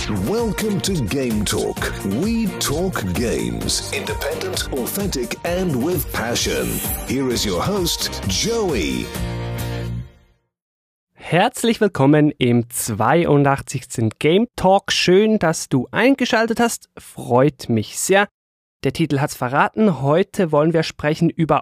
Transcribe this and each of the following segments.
Welcome to Game Talk. We talk games. Independent, authentic and with passion. Here is your host, Joey. Herzlich willkommen im 82. Game Talk. Schön, dass du eingeschaltet hast. Freut mich sehr. Der Titel hat's verraten. Heute wollen wir sprechen über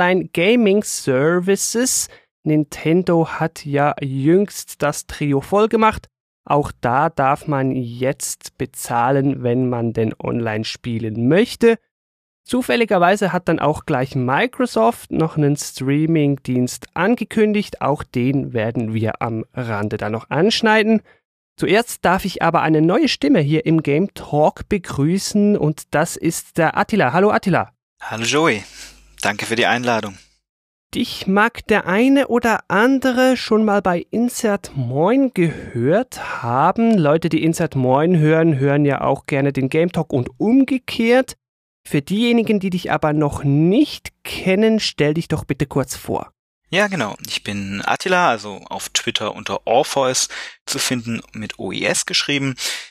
Online-Gaming-Services. Nintendo hat ja jüngst das Trio voll gemacht. Auch da darf man jetzt bezahlen, wenn man denn online spielen möchte. Zufälligerweise hat dann auch gleich Microsoft noch einen Streaming-Dienst angekündigt. Auch den werden wir am Rande dann noch anschneiden. Zuerst darf ich aber eine neue Stimme hier im Game Talk begrüßen und das ist der Attila. Hallo Attila. Hallo Joey, danke für die Einladung. Dich mag der eine oder andere schon mal bei Insert Moin gehört haben. Leute, die Insert Moin hören, hören ja auch gerne den Game Talk und umgekehrt. Für diejenigen, die dich aber noch nicht kennen, stell dich doch bitte kurz vor. Ja, genau. Ich bin Attila, also auf Twitter unter Orpheus zu finden, mit OES geschrieben.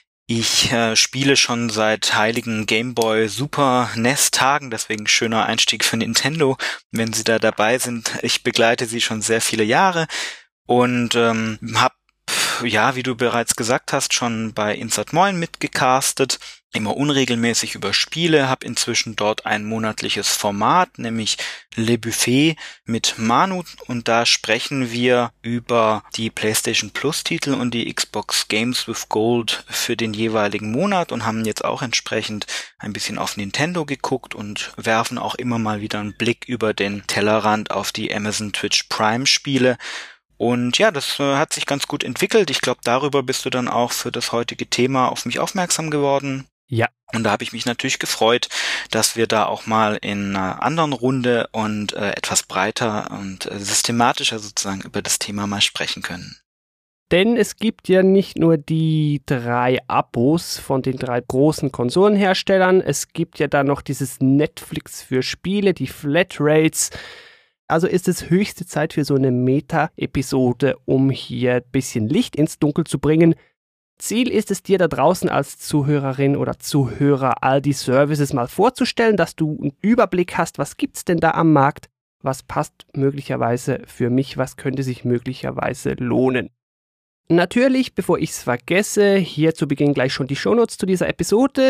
Ich spiele schon seit heiligen Gameboy Super NES Tagen, deswegen schöner Einstieg für Nintendo, wenn sie da dabei sind. Ich begleite sie schon sehr viele Jahre und habe, ja, wie du bereits gesagt hast, schon bei Insert Moin mitgecastet, immer unregelmäßig über Spiele, habe inzwischen dort ein monatliches Format, nämlich Le Buffet mit Manu und da sprechen wir über die PlayStation Plus Titel und die Xbox Games with Gold für den jeweiligen Monat und haben jetzt auch entsprechend ein bisschen auf Nintendo geguckt und werfen auch immer mal wieder einen Blick über den Tellerrand auf die Amazon Twitch Prime Spiele. Und ja, das hat sich ganz gut entwickelt. Ich glaube, darüber bist du dann auch für das heutige Thema auf mich aufmerksam geworden. Ja. Und da habe ich mich natürlich gefreut, dass wir da auch mal in einer anderen Runde und etwas breiter und systematischer sozusagen über das Thema mal sprechen können. Denn es gibt ja nicht nur die 3 Abos von den 3 großen Konsolenherstellern, es gibt ja da noch dieses Netflix für Spiele, die Flatrates. Also ist es höchste Zeit für so eine Meta-Episode, um hier ein bisschen Licht ins Dunkel zu bringen. Ziel ist es, dir da draußen als Zuhörerin oder Zuhörer all die Services mal vorzustellen, dass du einen Überblick hast, was gibt's denn da am Markt, was passt möglicherweise für mich, was könnte sich möglicherweise lohnen. Natürlich, bevor ich es vergesse, hier zu Beginn gleich schon die Shownotes zu dieser Episode,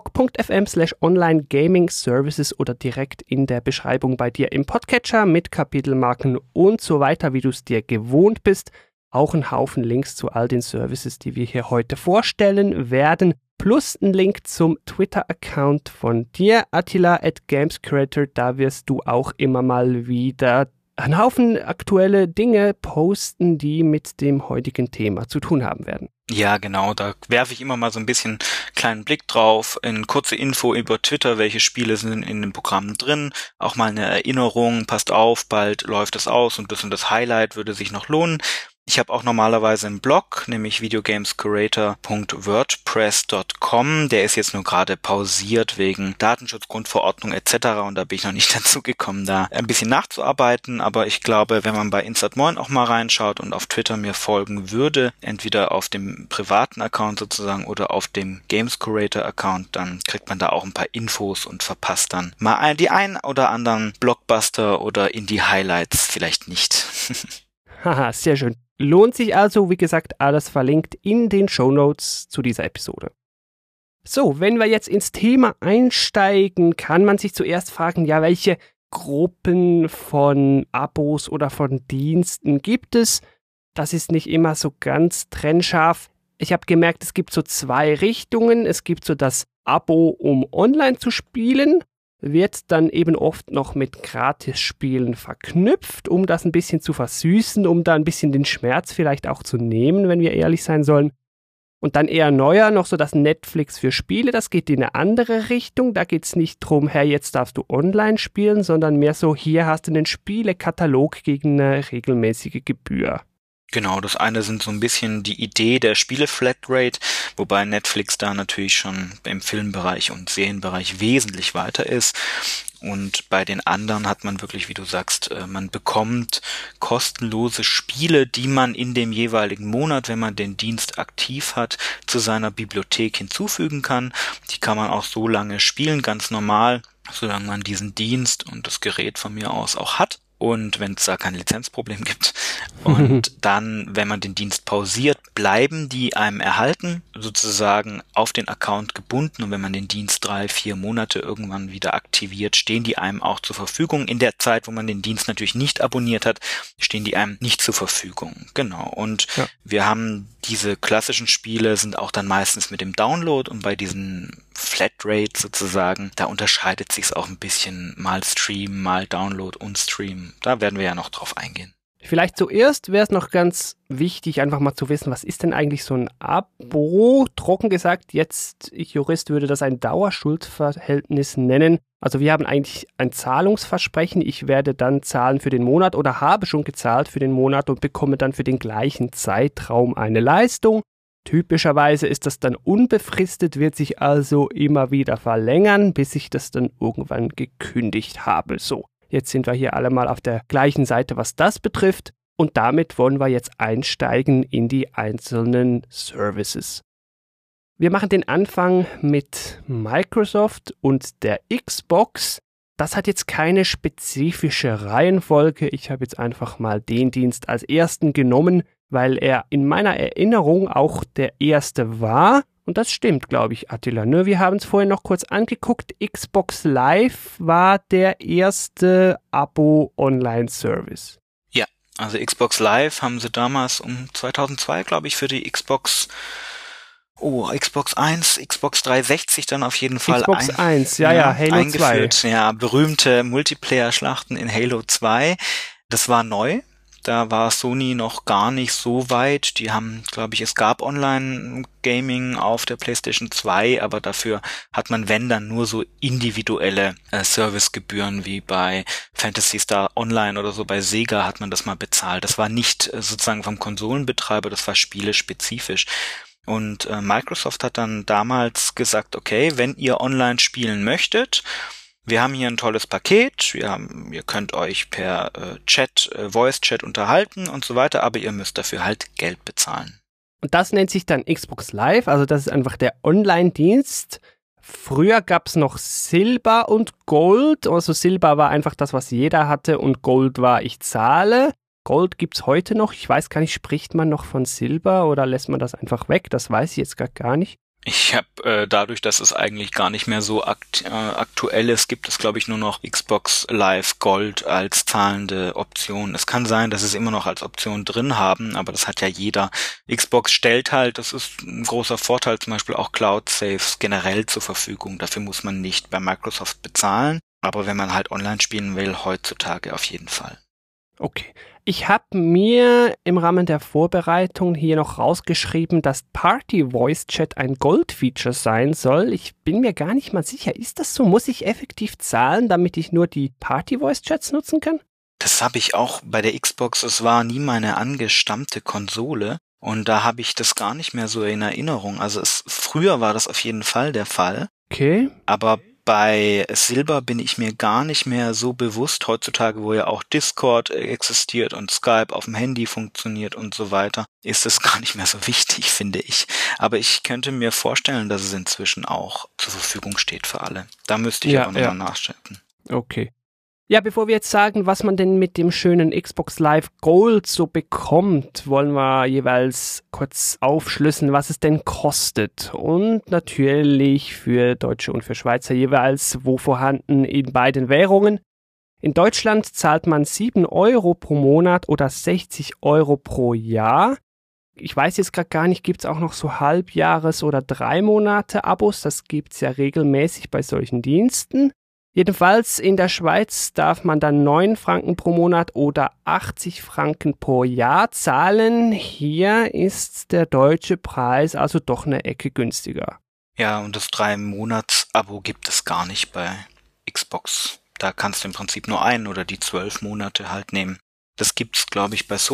gametalk.fm/online-gaming-services oder direkt in der Beschreibung bei dir im Podcatcher mit Kapitelmarken und so weiter, wie du es dir gewohnt bist. Auch ein Haufen Links zu all den Services, die wir hier heute vorstellen werden, plus ein Link zum Twitter-Account von dir, Attila @gamescreator. Da wirst du auch immer mal wieder einen Haufen aktuelle Dinge posten, die mit dem heutigen Thema zu tun haben werden. Ja, genau, da werfe ich immer mal so ein bisschen kleinen Blick drauf, in kurze Info über Twitter, welche Spiele sind in den Programmen drin, auch mal eine Erinnerung, passt auf, bald läuft es aus und das Highlight würde sich noch lohnen. Ich habe auch normalerweise einen Blog, nämlich videogamescurator.wordpress.com. Der ist jetzt nur gerade pausiert wegen Datenschutzgrundverordnung etc. Und da bin ich noch nicht dazu gekommen, da ein bisschen nachzuarbeiten. Aber ich glaube, wenn man bei Insert Moin auch mal reinschaut und auf Twitter mir folgen würde, entweder auf dem privaten Account sozusagen oder auf dem Games Curator Account, dann kriegt man da auch ein paar Infos und verpasst dann mal die ein oder anderen Blockbuster oder Indie-Highlights vielleicht nicht. Haha, sehr schön. Lohnt sich also, wie gesagt, alles verlinkt in den Shownotes zu dieser Episode. So, wenn wir jetzt ins Thema einsteigen, kann man sich zuerst fragen, ja, welche Gruppen von Abos oder von Diensten gibt es? Das ist nicht immer so ganz trennscharf. Ich habe gemerkt, es gibt so 2 Richtungen. Es gibt so das Abo, um online zu spielen, wird dann eben oft noch mit Gratisspielen verknüpft, um das ein bisschen zu versüßen, um da ein bisschen den Schmerz vielleicht auch zu nehmen, wenn wir ehrlich sein sollen. Und dann eher neuer, noch so das Netflix für Spiele, das geht in eine andere Richtung. Da geht es nicht drum, hey, jetzt darfst du online spielen, sondern mehr so, hier hast du einen Spielekatalog gegen eine regelmäßige Gebühr. Genau, das eine sind so ein bisschen die Idee der Spiele-Flatrate, wobei Netflix da natürlich schon im Filmbereich und Serienbereich wesentlich weiter ist. Und bei den anderen hat man wirklich, wie du sagst, man bekommt kostenlose Spiele, die man in dem jeweiligen Monat, wenn man den Dienst aktiv hat, zu seiner Bibliothek hinzufügen kann. Die kann man auch so lange spielen, ganz normal, solange man diesen Dienst und das Gerät von mir aus auch hat. Und wenn es da kein Lizenzproblem gibt. Und dann, wenn man den Dienst pausiert, bleiben die einem erhalten, sozusagen auf den Account gebunden. Und wenn man den Dienst 3-4 Monate irgendwann wieder aktiviert, stehen die einem auch zur Verfügung. In der Zeit, wo man den Dienst natürlich nicht abonniert hat, stehen die einem nicht zur Verfügung. Genau. Und wir haben diese klassischen Spiele sind auch dann meistens mit dem Download, und bei diesen Flatrate sozusagen, da unterscheidet sich's auch ein bisschen, mal Stream, mal Download und Stream. Da werden wir ja noch drauf eingehen. Vielleicht zuerst wäre es noch ganz wichtig, einfach mal zu wissen, was ist denn eigentlich so ein Abo? Trocken gesagt, jetzt, ich Jurist würde das ein Dauerschuldverhältnis nennen. Also wir haben eigentlich ein Zahlungsversprechen. Ich werde dann zahlen für den Monat oder habe schon gezahlt für den Monat und bekomme dann für den gleichen Zeitraum eine Leistung. Typischerweise ist das dann unbefristet, wird sich also immer wieder verlängern, bis ich das dann irgendwann gekündigt habe. So, jetzt sind wir hier alle mal auf der gleichen Seite, was das betrifft. Und damit wollen wir jetzt einsteigen in die einzelnen Services. Wir machen den Anfang mit Microsoft und der Xbox. Das hat jetzt keine spezifische Reihenfolge. Ich habe jetzt einfach mal den Dienst als ersten genommen, weil er in meiner Erinnerung auch der erste war. Und das stimmt, glaube ich, Attila. Ne? Wir haben es vorhin noch kurz angeguckt. Xbox Live war der erste Abo-Online-Service. Ja, also Xbox Live haben sie damals um 2002, glaube ich, für die Xbox 1, Xbox 360 dann auf jeden Fall Xbox 1, ja, Halo eingeführt. 2. Ja, berühmte Multiplayer-Schlachten in Halo 2. Das war neu. Da war Sony noch gar nicht so weit. Die haben, glaube ich, es gab Online-Gaming auf der PlayStation 2, aber dafür hat man, wenn dann, nur so individuelle Servicegebühren wie bei Phantasy Star Online oder so. Bei Sega hat man das mal bezahlt. Das war nicht sozusagen vom Konsolenbetreiber, das war spielespezifisch. Und Microsoft hat dann damals gesagt, okay, wenn ihr online spielen möchtet, wir haben hier ein tolles Paket, ihr könnt euch per Voice-Chat unterhalten und so weiter, aber ihr müsst dafür halt Geld bezahlen. Und das nennt sich dann Xbox Live, also das ist einfach der Online-Dienst. Früher gab es noch Silber und Gold, also Silber war einfach das, was jeder hatte, und Gold war, ich zahle. Gold gibt's heute noch, ich weiß gar nicht, spricht man noch von Silber oder lässt man das einfach weg? Das weiß ich jetzt gar nicht. Ich habe dadurch, dass es eigentlich gar nicht mehr so aktuell ist, gibt es, glaube ich, nur noch Xbox Live Gold als zahlende Option. Es kann sein, dass es immer noch als Option drin haben, aber das hat ja jeder. Xbox stellt halt, das ist ein großer Vorteil, zum Beispiel auch Cloud Saves generell zur Verfügung. Dafür muss man nicht bei Microsoft bezahlen, aber wenn man halt online spielen will, heutzutage auf jeden Fall. Okay. Ich habe mir im Rahmen der Vorbereitung hier noch rausgeschrieben, dass Party Voice Chat ein Gold-Feature sein soll. Ich bin mir gar nicht mal sicher. Ist das so? Muss ich effektiv zahlen, damit ich nur die Party Voice Chats nutzen kann? Das habe ich auch bei der Xbox. Es war nie meine angestammte Konsole. Und da habe ich das gar nicht mehr so in Erinnerung. Also früher war das auf jeden Fall der Fall. Okay. Aber bei Silber bin ich mir gar nicht mehr so bewusst, heutzutage, wo ja auch Discord existiert und Skype auf dem Handy funktioniert und so weiter, ist es gar nicht mehr so wichtig, finde ich. Aber ich könnte mir vorstellen, dass es inzwischen auch zur Verfügung steht für alle. Da müsste ich aber nochmal nachchecken. Okay. Ja, bevor wir jetzt sagen, was man denn mit dem schönen Xbox Live Gold so bekommt, wollen wir jeweils kurz aufschlüsseln, was es denn kostet. Und natürlich für Deutsche und für Schweizer jeweils, wo vorhanden, in beiden Währungen. In Deutschland zahlt man 7 € pro Monat oder 60 € pro Jahr. Ich weiß jetzt gerade gar nicht, gibt es auch noch so Halbjahres- oder 3 Monate Abos? Das gibt es ja regelmäßig bei solchen Diensten. Jedenfalls in der Schweiz darf man dann 9 Franken pro Monat oder 80 Franken pro Jahr zahlen. Hier ist der deutsche Preis also doch eine Ecke günstiger. Ja, und das 3-Monats-Abo gibt es gar nicht bei Xbox. Da kannst du im Prinzip nur einen oder die 12 Monate halt nehmen. Das gibt's, glaube ich, bei Sony.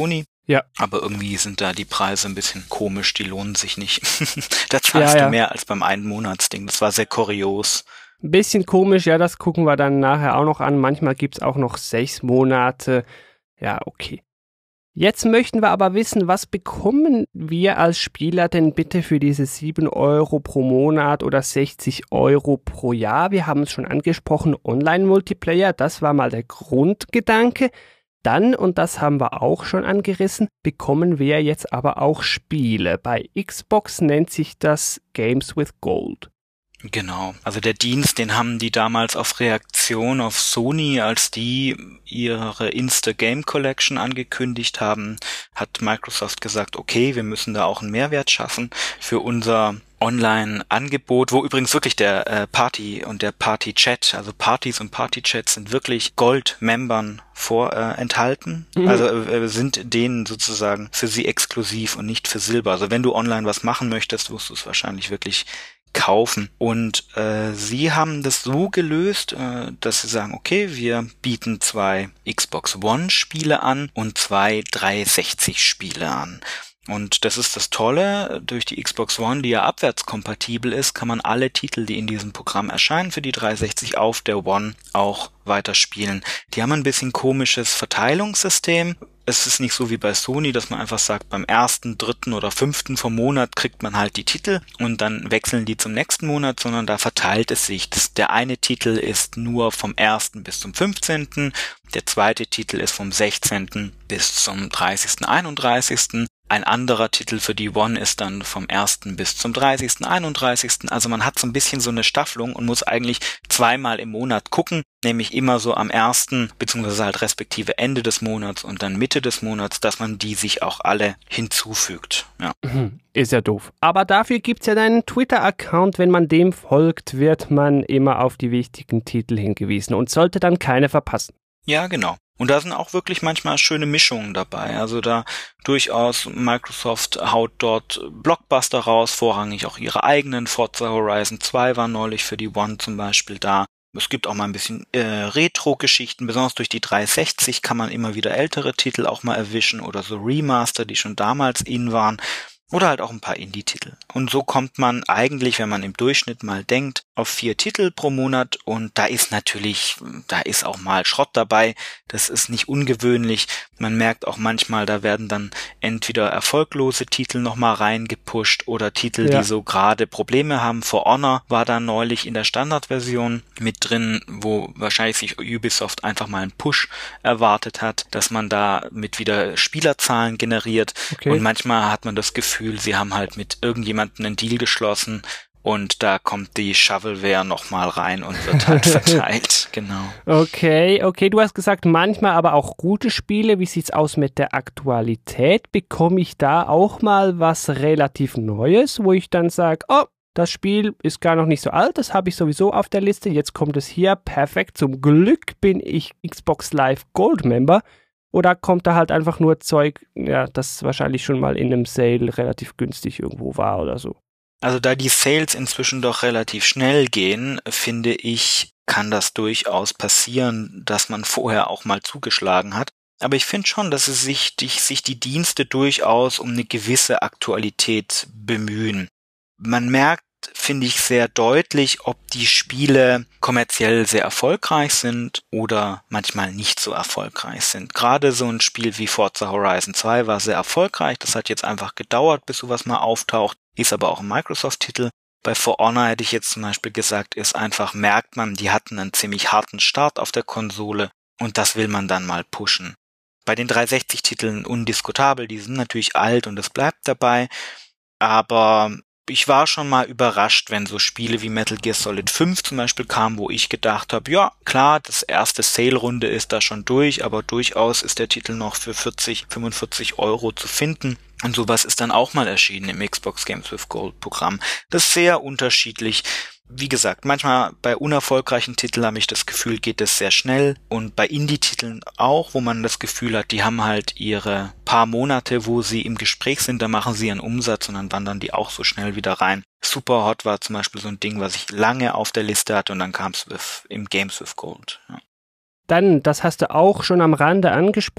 Ja. Aber irgendwie sind da die Preise ein bisschen komisch, die lohnen sich nicht. Da zahlst du mehr als beim Einmonatsding. Das war sehr kurios. Ein bisschen komisch, ja, das gucken wir dann nachher auch noch an. Manchmal gibt es auch noch 6 Monate. Ja, okay. Jetzt möchten wir aber wissen, was bekommen wir als Spieler denn bitte für diese 7 Euro pro Monat oder 60 Euro pro Jahr? Wir haben es schon angesprochen, Online-Multiplayer, das war mal der Grundgedanke. Dann, und das haben wir auch schon angerissen, bekommen wir jetzt aber auch Spiele. Bei Xbox nennt sich das Games with Gold. Genau, also der Dienst, den haben die damals auf Reaktion auf Sony, als die ihre Insta-Game Collection angekündigt haben, hat Microsoft gesagt, okay, wir müssen da auch einen Mehrwert schaffen für unser Online-Angebot, wo übrigens wirklich der Party und der Party-Chat, also Partys und Party-Chats sind wirklich Gold-Membern enthalten, also sind denen sozusagen für sie exklusiv und nicht für Silber. Also wenn du online was machen möchtest, wirst du es wahrscheinlich wirklich kaufen. Und sie haben das so gelöst, dass sie sagen, okay, wir bieten 2 Xbox One Spiele an und 2 360 Spiele an. Und das ist das Tolle, durch die Xbox One, die ja abwärtskompatibel ist, kann man alle Titel, die in diesem Programm erscheinen, für die 360 auf der One auch weiterspielen. Die haben ein bisschen komisches Verteilungssystem. Es ist nicht so wie bei Sony, dass man einfach sagt, beim 1., 3. oder 5. vom Monat kriegt man halt die Titel und dann wechseln die zum nächsten Monat, sondern da verteilt es sich. Der eine Titel ist nur vom 1. bis zum 15., der zweite Titel ist vom 16. bis zum 30., 31. Ein anderer Titel für die One ist dann vom 1. bis zum 30., 31. Also man hat so ein bisschen so eine Staffelung und muss eigentlich 2-mal im Monat gucken, nämlich immer so am 1. beziehungsweise halt respektive Ende des Monats und dann Mitte des Monats, dass man die sich auch alle hinzufügt. Ja. Ist ja doof. Aber dafür gibt's ja deinen Twitter-Account. Wenn man dem folgt, wird man immer auf die wichtigen Titel hingewiesen und sollte dann keine verpassen. Ja, genau. Und da sind auch wirklich manchmal schöne Mischungen dabei. Also da durchaus Microsoft haut dort Blockbuster raus, vorrangig auch ihre eigenen. Forza Horizon 2 war neulich für die One zum Beispiel da. Es gibt auch mal ein bisschen Retro-Geschichten, besonders durch die 360 kann man immer wieder ältere Titel auch mal erwischen oder so Remaster, die schon damals in waren. Oder halt auch ein paar Indie-Titel. Und so kommt man eigentlich, wenn man im Durchschnitt mal denkt, auf 4 Titel pro Monat. Und da ist auch mal Schrott dabei. Das ist nicht ungewöhnlich. Man merkt auch manchmal, da werden dann entweder erfolglose Titel nochmal reingepusht oder Titel, die so gerade Probleme haben. For Honor war da neulich in der Standardversion mit drin, wo wahrscheinlich sich Ubisoft einfach mal einen Push erwartet hat, dass man da mit wieder Spielerzahlen generiert. Okay. Und manchmal hat man das Gefühl, sie haben halt mit irgendjemandem einen Deal geschlossen und da kommt die Shovelware nochmal rein und wird halt verteilt, genau. Okay, du hast gesagt, manchmal aber auch gute Spiele. Wie sieht's aus mit der Aktualität? Bekomme ich da auch mal was relativ Neues, wo ich dann sage, oh, das Spiel ist gar noch nicht so alt, das habe ich sowieso auf der Liste, jetzt kommt es hier, perfekt, zum Glück bin ich Xbox Live Gold Member. Oder kommt da halt einfach nur Zeug, ja, das wahrscheinlich schon mal in einem Sale relativ günstig irgendwo war oder so? Also da die Sales inzwischen doch relativ schnell gehen, finde ich, kann das durchaus passieren, dass man vorher auch mal zugeschlagen hat. Aber ich finde schon, dass sich die Dienste durchaus um eine gewisse Aktualität bemühen. Man merkt, finde ich, sehr deutlich, ob die Spiele kommerziell sehr erfolgreich sind oder manchmal nicht so erfolgreich sind. Gerade so ein Spiel wie Forza Horizon 2 war sehr erfolgreich. Das hat jetzt einfach gedauert, bis sowas mal auftaucht. Ist aber auch ein Microsoft-Titel. Bei For Honor hätte ich jetzt zum Beispiel gesagt, merkt man, die hatten einen ziemlich harten Start auf der Konsole und das will man dann mal pushen. Bei den 360-Titeln undiskutabel, die sind natürlich alt und das bleibt dabei, aber ich war schon mal überrascht, wenn so Spiele wie Metal Gear Solid 5 zum Beispiel kamen, wo ich gedacht habe, ja klar, das erste Sale-Runde ist da schon durch, aber durchaus ist der Titel noch für 40, 45 Euro zu finden. Und sowas ist dann auch mal erschienen im Xbox Games with Gold Programm. Das ist sehr unterschiedlich. Wie gesagt, manchmal bei unerfolgreichen Titeln habe ich das Gefühl, geht es sehr schnell. Und bei Indie-Titeln auch, wo man das Gefühl hat, die haben halt ihre paar Monate, wo sie im Gespräch sind, da machen sie ihren Umsatz und dann wandern die auch so schnell wieder rein. Superhot war zum Beispiel so ein Ding, was ich lange auf der Liste hatte und dann kam es im Games with Gold. Ja. Dann, das hast du auch schon am Rande angesprochen,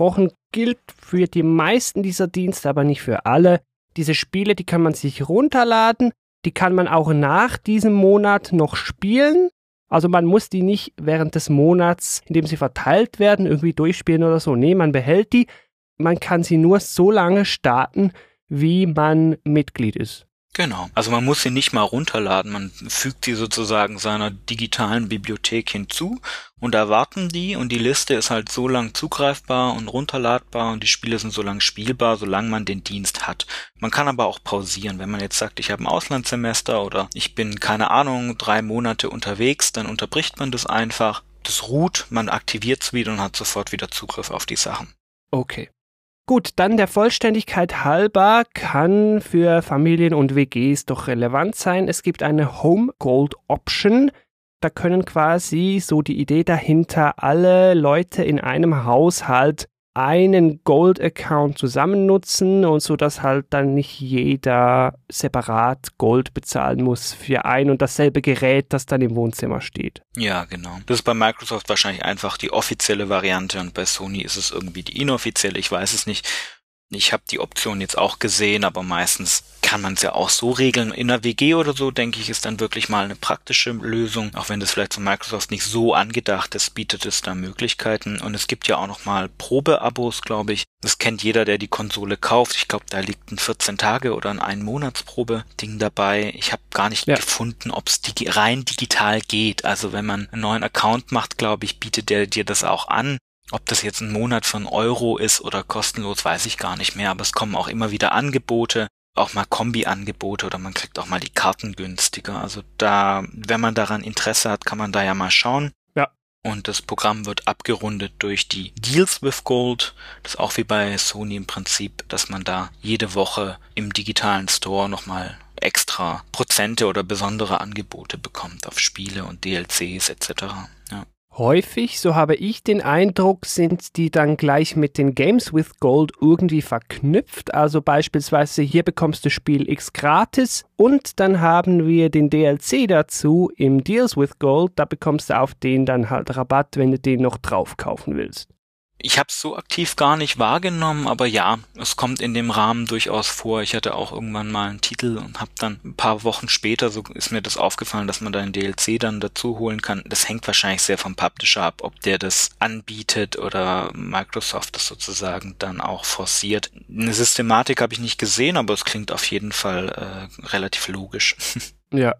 gilt für die meisten dieser Dienste, aber nicht für alle. Diese Spiele, die kann man sich runterladen, die kann man auch nach diesem Monat noch spielen. Also man muss die nicht während des Monats, in dem sie verteilt werden, irgendwie durchspielen oder so. Nee, man behält die. Man kann sie nur so lange starten, wie man Mitglied ist. Genau. Also man muss sie nicht mal runterladen. Man fügt sie sozusagen seiner digitalen Bibliothek hinzu und erwarten die. Und die Liste ist halt so lang zugreifbar und runterladbar und die Spiele sind so lang spielbar, solange man den Dienst hat. Man kann aber auch pausieren. Wenn man jetzt sagt, ich habe ein Auslandssemester oder ich bin, keine Ahnung, 3 Monate unterwegs, dann unterbricht man das einfach. Das ruht, man aktiviert es wieder und hat sofort wieder Zugriff auf die Sachen. Okay. Gut, dann der Vollständigkeit halber kann für Familien und WGs doch relevant sein. Es gibt eine Home Gold Option. Da können quasi so die Idee dahinter, alle Leute in einem Haushalt einen Gold-Account zusammen nutzen und so, dass halt dann nicht jeder separat Gold bezahlen muss für ein und dasselbe Gerät, das dann im Wohnzimmer steht. Ja, genau. Das ist bei Microsoft wahrscheinlich einfach die offizielle Variante und bei Sony ist es irgendwie die inoffizielle, ich weiß es nicht. Ich habe die Option jetzt auch gesehen, aber meistens kann man es ja auch so regeln. In einer WG oder so, denke ich, ist dann wirklich mal eine praktische Lösung. Auch wenn das vielleicht von Microsoft nicht so angedacht ist, bietet es da Möglichkeiten. Und es gibt ja auch noch mal Probeabos, glaube ich. Das kennt jeder, der die Konsole kauft. Ich glaube, da liegt ein 14 Tage oder ein 1-Monats-Probe-Ding dabei. Ich habe gar nicht gefunden, ob es rein digital geht. Also wenn man einen neuen Account macht, glaube ich, bietet der dir das auch an. Ob das jetzt ein Monat für €1 ist oder kostenlos, weiß ich gar nicht mehr. Aber es kommen auch immer wieder Angebote, auch mal Kombi-Angebote oder man kriegt auch mal die Karten günstiger. Also da, wenn man daran Interesse hat, kann man da ja mal schauen. Ja. Und das Programm wird abgerundet durch die Deals with Gold. Das ist auch wie bei Sony im Prinzip, dass man da jede Woche im digitalen Store nochmal extra Prozente oder besondere Angebote bekommt auf Spiele und DLCs etc. Ja. Häufig, so habe ich den Eindruck, sind die dann gleich mit den Games with Gold irgendwie verknüpft. Also beispielsweise hier bekommst du Spiel X gratis und dann haben wir den DLC dazu im Deals with Gold. Da bekommst du auf den dann halt Rabatt, wenn du den noch drauf kaufen willst. Ich habe es so aktiv gar nicht wahrgenommen, aber ja, es kommt in dem Rahmen durchaus vor. Ich hatte auch irgendwann mal einen Titel und habe dann ein paar Wochen später, so ist mir das aufgefallen, dass man da einen DLC dann dazu holen kann. Das hängt wahrscheinlich sehr vom Publisher ab, ob der das anbietet oder Microsoft das sozusagen dann auch forciert. Eine Systematik habe ich nicht gesehen, aber es klingt auf jeden Fall relativ logisch. Ja.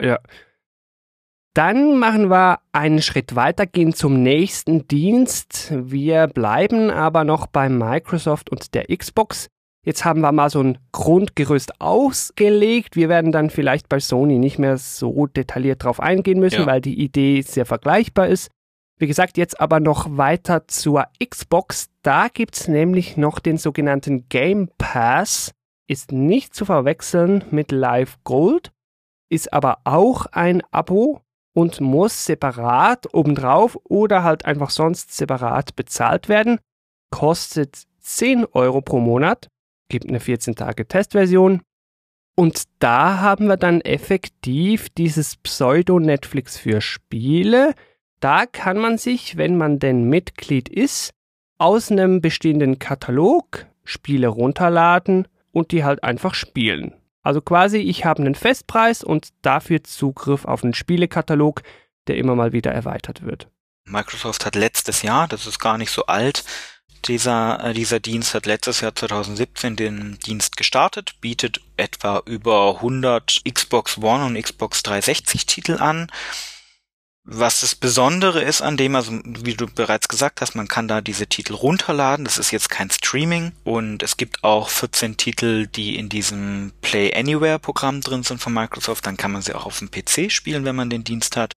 Dann machen wir einen Schritt weiter, gehen zum nächsten Dienst. Wir bleiben aber noch bei Microsoft und der Xbox. Jetzt haben wir mal so ein Grundgerüst ausgelegt. Wir werden dann vielleicht bei Sony nicht mehr so detailliert drauf eingehen müssen, weil die Idee sehr vergleichbar ist. Wie gesagt, jetzt aber noch weiter zur Xbox. Da gibt's nämlich noch den sogenannten Game Pass. Ist nicht zu verwechseln mit Live Gold, ist aber auch ein Abo und muss separat obendrauf oder halt einfach sonst separat bezahlt werden. Kostet 10 € pro Monat, gibt eine 14-Tage-Testversion. Und da haben wir dann effektiv dieses Pseudo-Netflix für Spiele. Da kann man sich, wenn man denn Mitglied ist, aus einem bestehenden Katalog Spiele runterladen und die halt einfach spielen. Also quasi, ich habe einen Festpreis und dafür Zugriff auf einen Spielekatalog, der immer mal wieder erweitert wird. Microsoft hat letztes Jahr, das ist gar nicht so alt, dieser Dienst hat letztes Jahr 2017 den Dienst gestartet, bietet etwa über 100 Xbox One und Xbox 360 Titel an. Was das Besondere ist an dem, also wie du bereits gesagt hast, man kann da diese Titel runterladen, das ist jetzt kein Streaming und es gibt auch 14 Titel, die in diesem Play Anywhere Programm drin sind von Microsoft, dann kann man sie auch auf dem PC spielen, wenn man den Dienst hat.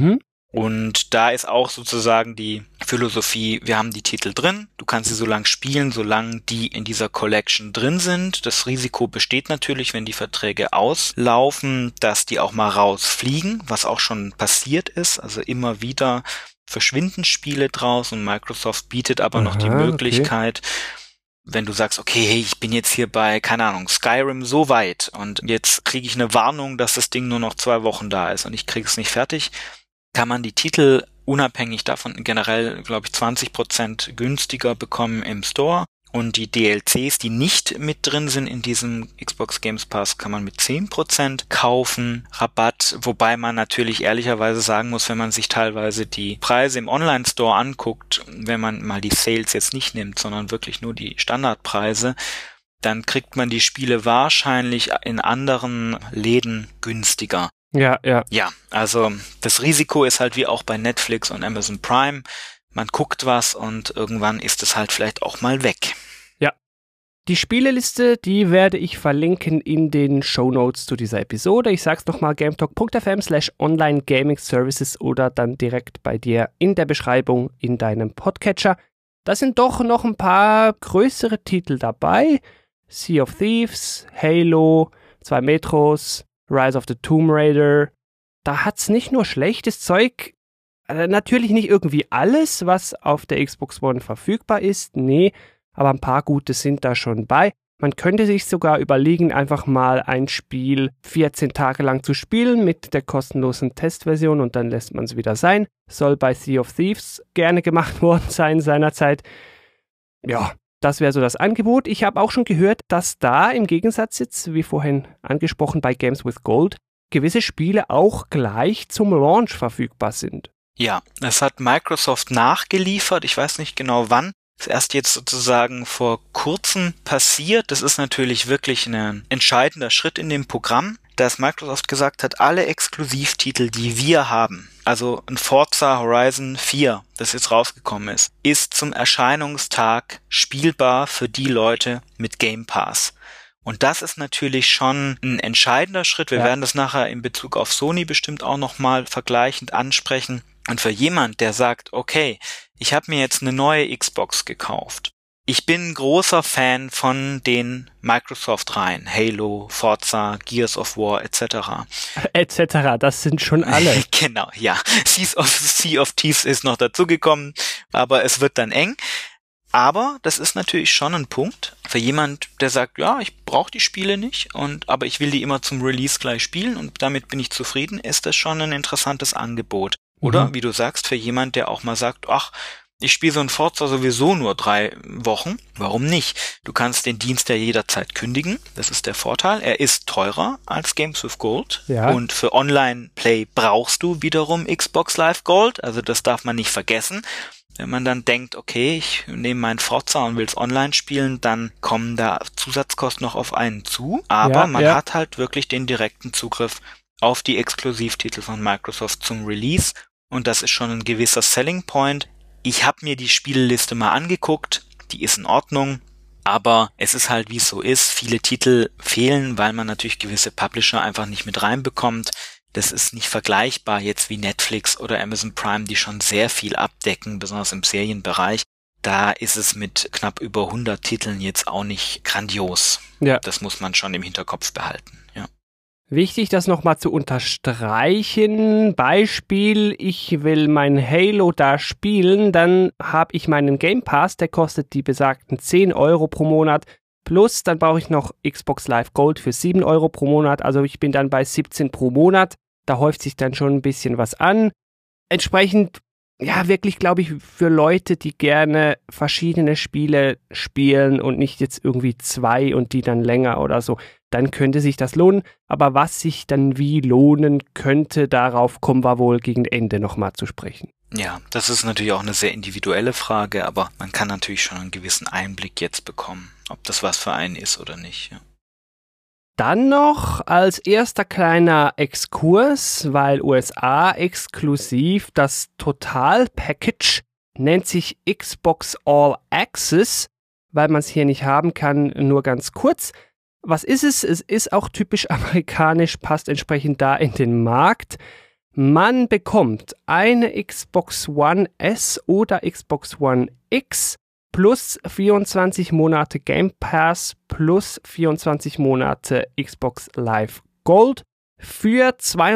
Und da ist auch sozusagen die Philosophie, wir haben die Titel drin, du kannst sie so lange spielen, solange die in dieser Collection drin sind. Das Risiko besteht natürlich, wenn die Verträge auslaufen, dass die auch mal rausfliegen, was auch schon passiert ist. Also immer wieder verschwinden Spiele draus und Microsoft bietet aber noch die Möglichkeit, wenn du sagst, okay, hey, ich bin jetzt hier bei, keine Ahnung, Skyrim so weit und jetzt kriege ich eine Warnung, dass das Ding nur noch 2 Wochen da ist und ich kriege es nicht fertig, kann man die Titel unabhängig davon generell, glaube ich, 20% günstiger bekommen im Store Und die DLCs, die nicht mit drin sind in diesem Xbox Games Pass, kann man mit 10% kaufen, Rabatt, wobei man natürlich ehrlicherweise sagen muss, wenn man sich teilweise die Preise im Online-Store anguckt, wenn man mal die Sales jetzt nicht nimmt, sondern wirklich nur die Standardpreise, dann kriegt man die Spiele wahrscheinlich in anderen Läden günstiger. Ja. Ja, also das Risiko ist halt wie auch bei Netflix und Amazon Prime. Man guckt was und irgendwann ist es halt vielleicht auch mal weg. Ja. Die Spieleliste, die werde ich verlinken in den Shownotes zu dieser Episode. Ich sag's nochmal, gametalk.fm/online-gaming-services oder dann direkt bei dir in der Beschreibung in deinem Podcatcher. Da sind doch noch ein paar größere Titel dabei. Sea of Thieves, Halo, 2 Metros, Rise of the Tomb Raider. Da hat's nicht nur schlechtes Zeug, natürlich nicht irgendwie alles, was auf der Xbox One verfügbar ist, nee, aber ein paar gute sind da schon bei. Man könnte sich sogar überlegen, einfach mal ein Spiel 14 Tage lang zu spielen mit der kostenlosen Testversion und dann lässt man es wieder sein. Soll bei Sea of Thieves gerne gemacht worden sein seinerzeit. Ja, das wäre so das Angebot. Ich habe auch schon gehört, dass da im Gegensatz jetzt, wie vorhin angesprochen bei Games with Gold, gewisse Spiele auch gleich zum Launch verfügbar sind. Ja, das hat Microsoft nachgeliefert. Ich weiß nicht genau wann. Das ist erst jetzt sozusagen vor kurzem passiert. Das ist natürlich wirklich ein entscheidender Schritt in dem Programm, dass Microsoft gesagt hat, alle Exklusivtitel, die wir haben, also ein Forza Horizon 4, das jetzt rausgekommen ist zum Erscheinungstag spielbar für die Leute mit Game Pass. Und das ist natürlich schon ein entscheidender Schritt. Wir werden das nachher in Bezug auf Sony bestimmt auch nochmal vergleichend ansprechen. Und für jemand, der sagt, okay, ich habe mir jetzt eine neue Xbox gekauft. Ich bin ein großer Fan von den Microsoft-Reihen, Halo, Forza, Gears of War etc. Etc., das sind schon alle. Genau, ja. Sea of Thieves ist noch dazugekommen, aber es wird dann eng. Aber das ist natürlich schon ein Punkt für jemand, der sagt, ja, ich brauche die Spiele nicht, aber ich will die immer zum Release gleich spielen und damit bin ich zufrieden, ist das schon ein interessantes Angebot. Oder, wie du sagst, für jemand, der auch mal sagt, ach, ich spiele so ein Forza sowieso nur 3 Wochen. Warum nicht? Du kannst den Dienst ja jederzeit kündigen. Das ist der Vorteil. Er ist teurer als Games with Gold. Ja. Und für Online-Play brauchst du wiederum Xbox Live Gold. Also das darf man nicht vergessen. Wenn man dann denkt, okay, ich nehme meinen Forza und will es online spielen, dann kommen da Zusatzkosten noch auf einen zu. Aber man hat halt wirklich den direkten Zugriff auf die Exklusivtitel von Microsoft zum Release. Und das ist schon ein gewisser Selling Point. Ich habe mir die Spielliste mal angeguckt, die ist in Ordnung, aber es ist halt, wie es so ist, viele Titel fehlen, weil man natürlich gewisse Publisher einfach nicht mit reinbekommt. Das ist nicht vergleichbar jetzt wie Netflix oder Amazon Prime, die schon sehr viel abdecken, besonders im Serienbereich. Da ist es mit knapp über 100 Titeln jetzt auch nicht grandios. Ja. Das muss man schon im Hinterkopf behalten, ja. Wichtig, das nochmal zu unterstreichen. Beispiel, ich will mein Halo da spielen, dann habe ich meinen Game Pass, der kostet die besagten 10 Euro pro Monat. Plus, dann brauche ich noch Xbox Live Gold für 7 Euro pro Monat. Also ich bin dann bei 17 pro Monat. Da häuft sich dann schon ein bisschen was an. Entsprechend, ja, wirklich, glaube ich, für Leute, die gerne verschiedene Spiele spielen und nicht jetzt irgendwie 2 und die dann länger oder so, dann könnte sich das lohnen. Aber was sich dann wie lohnen könnte, darauf kommen wir wohl gegen Ende nochmal zu sprechen. Ja, das ist natürlich auch eine sehr individuelle Frage, aber man kann natürlich schon einen gewissen Einblick jetzt bekommen, ob das was für einen ist oder nicht. Ja. Dann noch als erster kleiner Exkurs, weil USA exklusiv, das Total-Package nennt sich Xbox All Access, weil man es hier nicht haben kann, nur ganz kurz. Was ist es? Es ist auch typisch amerikanisch, passt entsprechend da in den Markt. Man bekommt eine Xbox One S oder Xbox One X plus 24 Monate Game Pass plus 24 Monate Xbox Live Gold für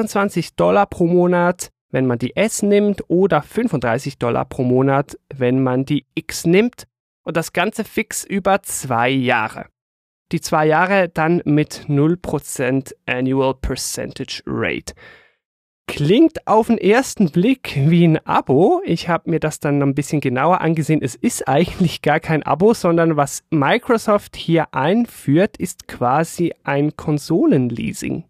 $22 pro Monat, wenn man die S nimmt, oder $35 pro Monat, wenn man die X nimmt. Und das Ganze fix über 2 Jahre. Die 2 Jahre dann mit 0% Annual Percentage Rate. Klingt auf den ersten Blick wie ein Abo. Ich habe mir das dann ein bisschen genauer angesehen. Es ist eigentlich gar kein Abo, sondern was Microsoft hier einführt, ist quasi ein Konsolenleasing.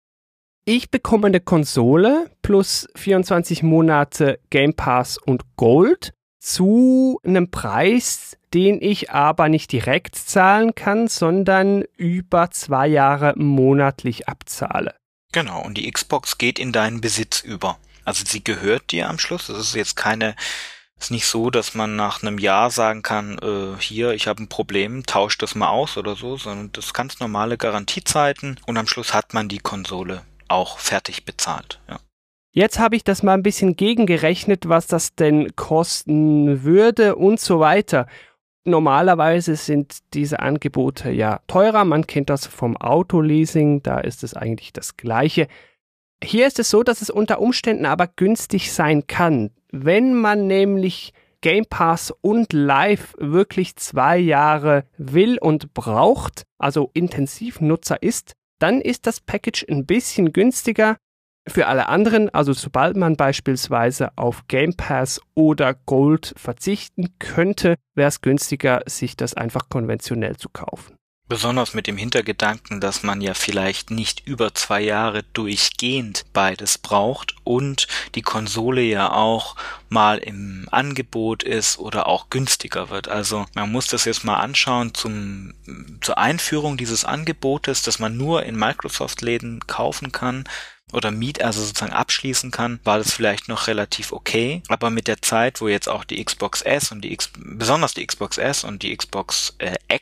Ich bekomme eine Konsole plus 24 Monate Game Pass und Gold zu einem Preis, den ich aber nicht direkt zahlen kann, sondern über 2 Jahre monatlich abzahle. Genau, und die Xbox geht in deinen Besitz über. Also sie gehört dir am Schluss. Es ist jetzt ist nicht so, dass man nach einem Jahr sagen kann, hier, ich habe ein Problem, tausch das mal aus oder so, sondern das sind ganz normale Garantiezeiten und am Schluss hat man die Konsole auch fertig bezahlt. Ja. Jetzt habe ich das mal ein bisschen gegengerechnet, was das denn kosten würde und so weiter. Normalerweise sind diese Angebote ja teurer, man kennt das vom Autoleasing, da ist es eigentlich das Gleiche. Hier ist es so, dass es unter Umständen aber günstig sein kann. Wenn man nämlich Game Pass und Live wirklich 2 Jahre will und braucht, also Intensivnutzer ist, dann ist das Package ein bisschen günstiger. Für alle anderen, also sobald man beispielsweise auf Game Pass oder Gold verzichten könnte, wäre es günstiger, sich das einfach konventionell zu kaufen. Besonders mit dem Hintergedanken, dass man ja vielleicht nicht über 2 Jahre durchgehend beides braucht und die Konsole ja auch mal im Angebot ist oder auch günstiger wird. Also man muss das jetzt mal anschauen zur Einführung dieses Angebotes, das man nur in Microsoft-Läden kaufen kann oder also sozusagen abschließen kann, war das vielleicht noch relativ okay. Aber mit der Zeit, wo jetzt auch die Xbox S und besonders die Xbox S und die Xbox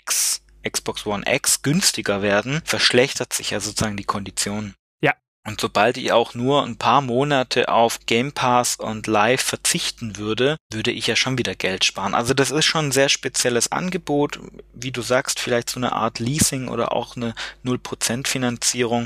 Xbox One X günstiger werden, verschlechtert sich ja sozusagen die Kondition. Ja. Und sobald ich auch nur ein paar Monate auf Game Pass und Live verzichten würde ich ja schon wieder Geld sparen. Also das ist schon ein sehr spezielles Angebot. Wie du sagst, vielleicht so eine Art Leasing oder auch eine 0% Finanzierung.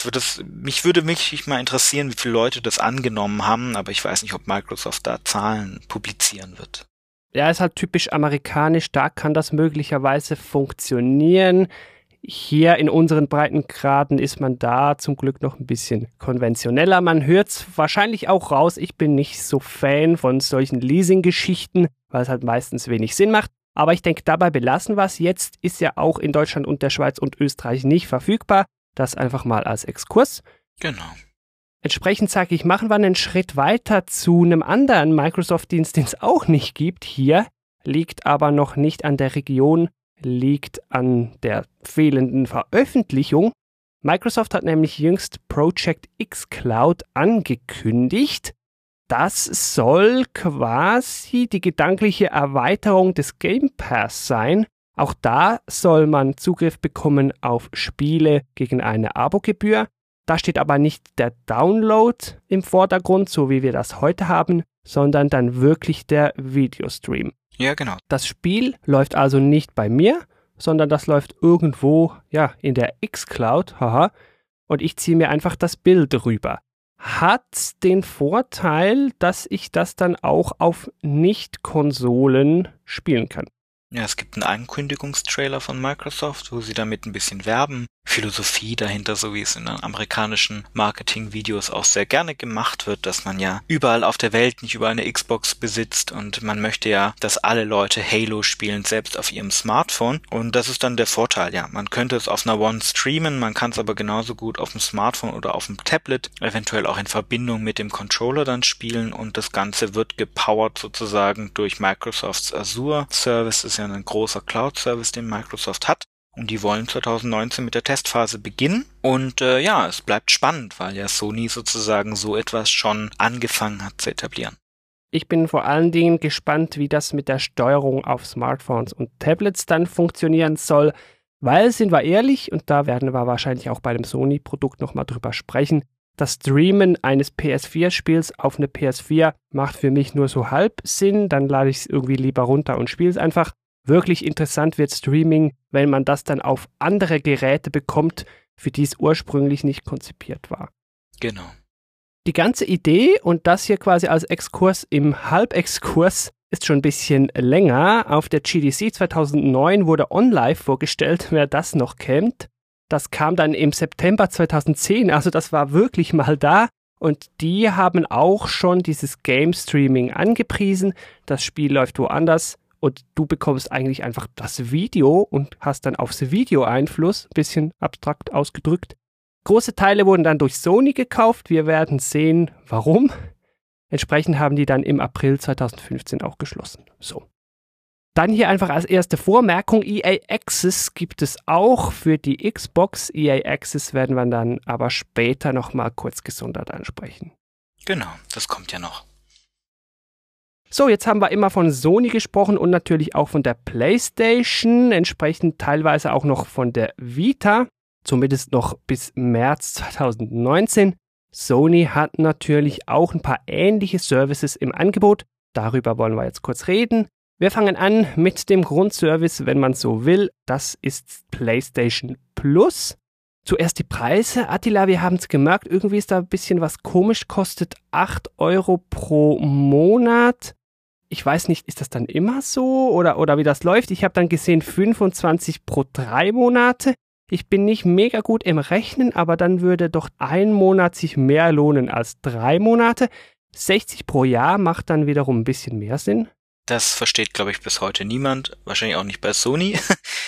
Mich würde mich mal interessieren, wie viele Leute das angenommen haben, aber ich weiß nicht, ob Microsoft da Zahlen publizieren wird. Ja, ist halt typisch amerikanisch, da kann das möglicherweise funktionieren. Hier in unseren Breitengraden ist man da zum Glück noch ein bisschen konventioneller. Man hört es wahrscheinlich auch raus, ich bin nicht so Fan von solchen Leasing-Geschichten, weil es halt meistens wenig Sinn macht. Aber ich denke, dabei belassen wir es. Jetzt ist ja auch in Deutschland und der Schweiz und Österreich nicht verfügbar. Das einfach mal als Exkurs. Genau. Entsprechend sage ich, machen wir einen Schritt weiter zu einem anderen Microsoft-Dienst, den es auch nicht gibt. Hier liegt aber noch nicht an der Region, liegt an der fehlenden Veröffentlichung. Microsoft hat nämlich jüngst Project xCloud angekündigt. Das soll quasi die gedankliche Erweiterung des Game Pass sein. Auch da soll man Zugriff bekommen auf Spiele gegen eine Abogebühr. Da steht aber nicht der Download im Vordergrund, so wie wir das heute haben, sondern dann wirklich der Videostream. Ja, genau. Das Spiel läuft also nicht bei mir, sondern das läuft irgendwo, ja, in der xCloud, haha, und ich ziehe mir einfach das Bild rüber. Hat den Vorteil, dass ich das dann auch auf Nicht-Konsolen spielen kann. Ja, es gibt einen Ankündigungstrailer von Microsoft, wo sie damit ein bisschen werben. Philosophie dahinter, so wie es in den amerikanischen Marketing-Videos auch sehr gerne gemacht wird, dass man ja überall auf der Welt nicht überall eine Xbox besitzt und man möchte ja, dass alle Leute Halo spielen, selbst auf ihrem Smartphone. Und das ist dann der Vorteil, ja. Man könnte es auf einer One streamen, man kann es aber genauso gut auf dem Smartphone oder auf dem Tablet, eventuell auch in Verbindung mit dem Controller dann spielen und das Ganze wird gepowert sozusagen durch Microsofts Azure Service. Das ist ja ein großer Cloud-Service, den Microsoft hat. Und die wollen 2019 mit der Testphase beginnen. Und es bleibt spannend, weil ja Sony sozusagen so etwas schon angefangen hat zu etablieren. Ich bin vor allen Dingen gespannt, wie das mit der Steuerung auf Smartphones und Tablets dann funktionieren soll. Weil, sind wir ehrlich, und da werden wir wahrscheinlich auch bei dem Sony-Produkt nochmal drüber sprechen, das Streamen eines PS4-Spiels auf eine PS4 macht für mich nur so halb Sinn. Dann lade ich es irgendwie lieber runter und spiele es einfach. Wirklich interessant wird Streaming, wenn man das dann auf andere Geräte bekommt, für die es ursprünglich nicht konzipiert war. Genau. Die ganze Idee, und das hier quasi als Exkurs im Halbexkurs, ist schon ein bisschen länger. Auf der GDC 2009 wurde OnLive vorgestellt, wer das noch kennt. Das kam dann im September 2010, also das war wirklich mal da. Und die haben auch schon dieses Game Streaming angepriesen. Das Spiel läuft woanders und du bekommst eigentlich einfach das Video und hast dann aufs Video Einfluss, bisschen abstrakt ausgedrückt. Große Teile wurden dann durch Sony gekauft. Wir werden sehen, warum. Entsprechend haben die dann im April 2015 auch geschlossen. So. Dann hier einfach als erste Vormerkung, EA Access gibt es auch für die Xbox. EA Access werden wir dann aber später nochmal kurz gesondert ansprechen. Genau, das kommt ja noch. So, jetzt haben wir immer von Sony gesprochen und natürlich auch von der PlayStation, entsprechend teilweise auch noch von der Vita, zumindest noch bis März 2019. Sony hat natürlich auch ein paar ähnliche Services im Angebot. Darüber wollen wir jetzt kurz reden. Wir fangen an mit dem Grundservice, wenn man so will. Das ist PlayStation Plus. Zuerst die Preise. Attila, wir haben es gemerkt, irgendwie ist da ein bisschen was komisch, kostet 8 € pro Monat. Ich weiß nicht, ist das dann immer so oder wie das läuft? Ich habe dann gesehen 25 pro 3 Monate. Ich bin nicht mega gut im Rechnen, aber dann würde doch ein Monat sich mehr lohnen als 3 Monate. 60 pro Jahr macht dann wiederum ein bisschen mehr Sinn. Das versteht, glaube ich, bis heute niemand. Wahrscheinlich auch nicht bei Sony.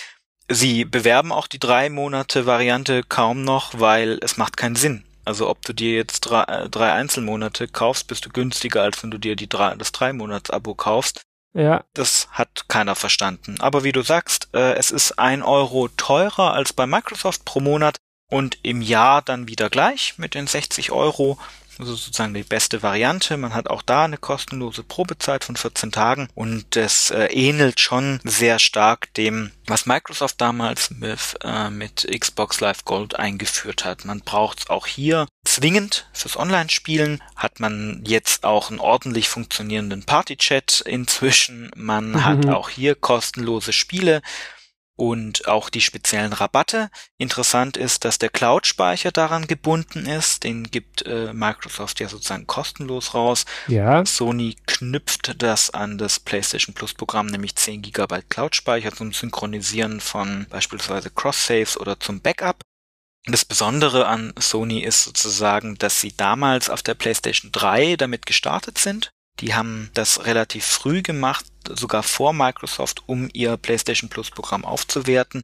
Sie bewerben auch die 3 Monate Variante kaum noch, weil es macht keinen Sinn. Also ob du dir jetzt 3 Einzelmonate kaufst, bist du günstiger, als wenn du dir das 3-Monats-Abo kaufst. Ja. Das hat keiner verstanden. Aber wie du sagst, es ist 1 € teurer als bei Microsoft pro Monat und im Jahr dann wieder gleich mit den 60 €. Also sozusagen die beste Variante. Man hat auch da eine kostenlose Probezeit von 14 Tagen und es ähnelt schon sehr stark dem, was Microsoft damals mit Xbox Live Gold eingeführt hat. Man braucht es auch hier zwingend fürs Online-Spielen. Hat man jetzt auch einen ordentlich funktionierenden Party-Chat inzwischen. Man hat auch hier kostenlose Spiele. Und auch die speziellen Rabatte. Interessant ist, dass der Cloud-Speicher daran gebunden ist. Den gibt Microsoft ja sozusagen kostenlos raus. Ja. Sony knüpft das an das PlayStation Plus Programm, nämlich 10 GB Cloud-Speicher zum Synchronisieren von beispielsweise Cross-Saves oder zum Backup. Das Besondere an Sony ist sozusagen, dass sie damals auf der PlayStation 3 damit gestartet sind. Die haben das relativ früh gemacht, sogar vor Microsoft, um ihr PlayStation Plus Programm aufzuwerten.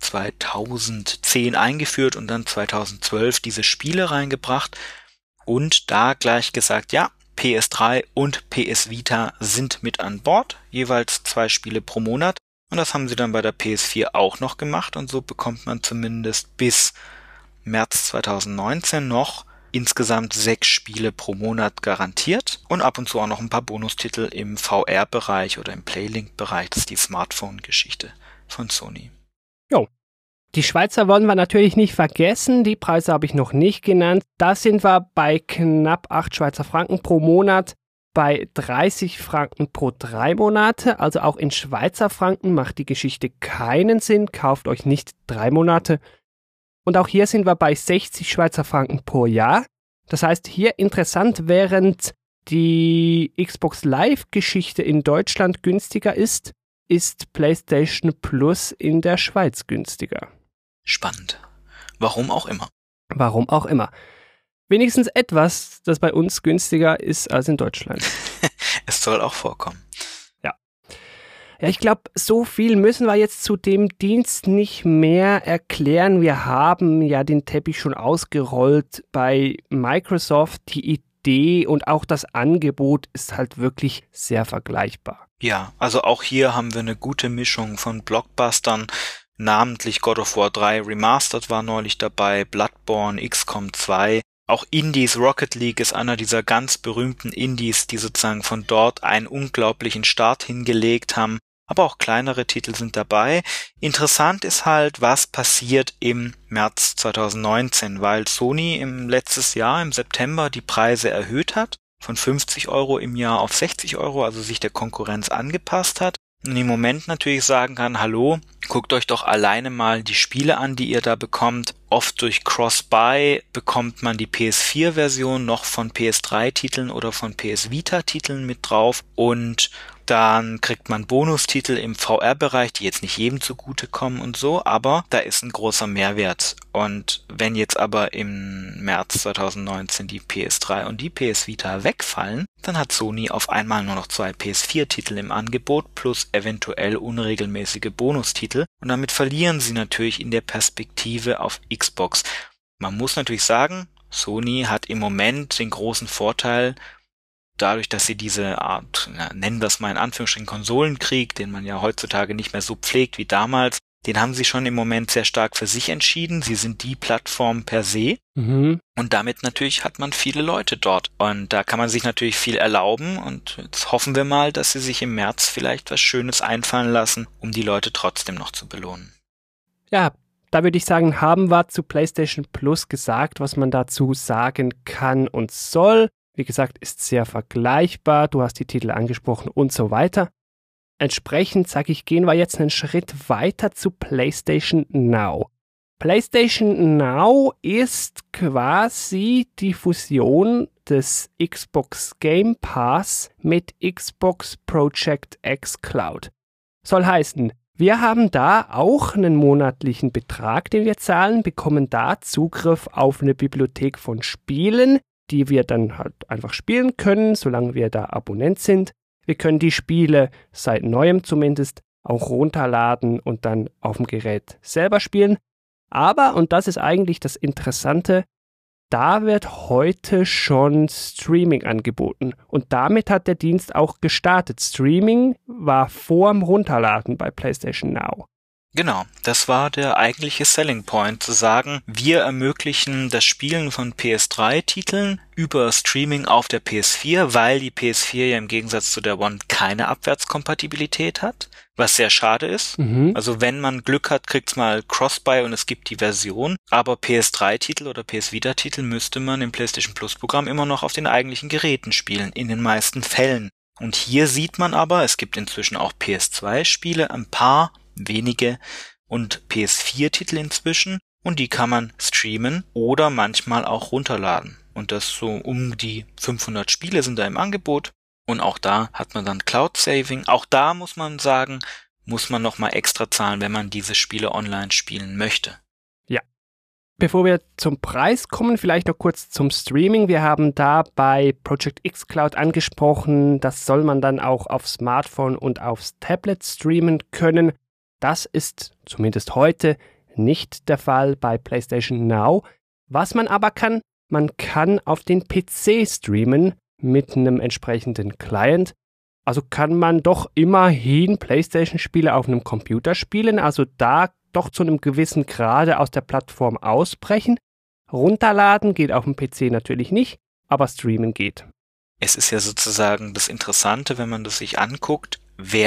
2010 eingeführt und dann 2012 diese Spiele reingebracht und da gleich gesagt, ja, PS3 und PS Vita sind mit an Bord, jeweils 2 Spiele pro Monat. Und das haben sie dann bei der PS4 auch noch gemacht und so bekommt man zumindest bis März 2019 noch insgesamt 6 Spiele pro Monat garantiert und ab und zu auch noch ein paar Bonustitel im VR-Bereich oder im Playlink-Bereich. Das ist die Smartphone-Geschichte von Sony. Jo. Die Schweizer wollen wir natürlich nicht vergessen. Die Preise habe ich noch nicht genannt. Da sind wir bei knapp 8 Schweizer Franken pro Monat, bei 30 Franken pro 3 Monate. Also auch in Schweizer Franken macht die Geschichte keinen Sinn. Kauft euch nicht 3 Monate. Und auch hier sind wir bei 60 Schweizer Franken pro Jahr. Das heißt, hier interessant, während die Xbox Live-Geschichte in Deutschland günstiger ist PlayStation Plus in der Schweiz günstiger. Spannend. Warum auch immer. Warum auch immer. Wenigstens etwas, das bei uns günstiger ist als in Deutschland. Es soll auch vorkommen. Ja, ich glaube, so viel müssen wir jetzt zu dem Dienst nicht mehr erklären. Wir haben ja den Teppich schon ausgerollt bei Microsoft. Die Idee und auch das Angebot ist halt wirklich sehr vergleichbar. Ja, also auch hier haben wir eine gute Mischung von Blockbustern. Namentlich God of War 3 Remastered war neulich dabei, Bloodborne, XCOM 2. Auch Indies, Rocket League ist einer dieser ganz berühmten Indies, die sozusagen von dort einen unglaublichen Start hingelegt haben. Aber auch kleinere Titel sind dabei. Interessant ist halt, was passiert im März 2019, weil Sony letztes Jahr im September die Preise erhöht hat, von 50 € im Jahr auf 60 €, also sich der Konkurrenz angepasst hat. im Moment natürlich sagen kann, hallo, guckt euch doch alleine mal die Spiele an, die ihr da bekommt. Oft durch Cross-Buy bekommt man die PS4-Version noch von PS3-Titeln oder von PS Vita-Titeln mit drauf und dann kriegt man Bonustitel im VR-Bereich, die jetzt nicht jedem zugutekommen und so, aber da ist ein großer Mehrwert. Und wenn jetzt aber im März 2019 die PS3 und die PS Vita wegfallen, dann hat Sony auf einmal nur noch 2 PS4-Titel im Angebot plus eventuell unregelmäßige Bonustitel und damit verlieren sie natürlich in der Perspektive auf Xbox. Man muss natürlich sagen, Sony hat im Moment den großen Vorteil, dadurch, dass sie diese Art, nennen wir es mal in Anführungsstrichen Konsolenkrieg, den man ja heutzutage nicht mehr so pflegt wie damals, den haben sie schon im Moment sehr stark für sich entschieden. Sie sind die Plattform per se. Und damit natürlich hat man viele Leute dort. Und da kann man sich natürlich viel erlauben. Und jetzt hoffen wir mal, dass sie sich im März vielleicht was Schönes einfallen lassen, um die Leute trotzdem noch zu belohnen. Ja, da würde ich sagen, haben wir zu PlayStation Plus gesagt, was man dazu sagen kann und soll. Wie gesagt, ist sehr vergleichbar. Du hast die Titel angesprochen und so weiter. Entsprechend, sage ich, gehen wir jetzt einen Schritt weiter zu PlayStation Now. PlayStation Now ist quasi die Fusion des Xbox Game Pass mit Xbox Project X Cloud. Soll heißen, wir haben da auch einen monatlichen Betrag, den wir zahlen, bekommen da Zugriff auf eine Bibliothek von Spielen, die wir dann halt einfach spielen können, solange wir da Abonnent sind. Wir können die Spiele seit neuem zumindest auch runterladen und dann auf dem Gerät selber spielen. Aber, und das ist eigentlich das Interessante, da wird heute schon Streaming angeboten. Und damit hat der Dienst auch gestartet. Streaming war vorm Runterladen bei PlayStation Now. Genau, das war der eigentliche Selling Point, zu sagen, wir ermöglichen das Spielen von PS3-Titeln über Streaming auf der PS4, weil die PS4 ja im Gegensatz zu der One keine Abwärtskompatibilität hat, was sehr schade ist. Also wenn man Glück hat, kriegt's mal Cross-Buy und es gibt die Version, aber PS3-Titel oder PS Vita-Titel müsste man im PlayStation Plus-Programm immer noch auf den eigentlichen Geräten spielen, in den meisten Fällen. Und hier sieht man aber, es gibt inzwischen auch PS2-Spiele, ein paar wenige und PS4-Titel inzwischen und die kann man streamen oder manchmal auch runterladen. Und das so um die 500 Spiele sind da im Angebot und auch da hat man dann Cloud-Saving. Auch da muss man sagen, muss man nochmal extra zahlen, wenn man diese Spiele online spielen möchte. Ja. Bevor wir zum Preis kommen, vielleicht noch kurz zum Streaming. Wir haben da bei Project X Cloud angesprochen, das soll man dann auch auf Smartphone und aufs Tablet streamen können. Das ist zumindest heute nicht der Fall bei PlayStation Now. Was man aber kann, man kann auf den PC streamen mit einem entsprechenden Client. Also kann man doch immerhin PlayStation-Spiele auf einem Computer spielen, also da doch zu einem gewissen Grade aus der Plattform ausbrechen. Runterladen geht auf dem PC natürlich nicht, aber streamen geht. Es ist ja sozusagen das Interessante, wenn man das sich anguckt,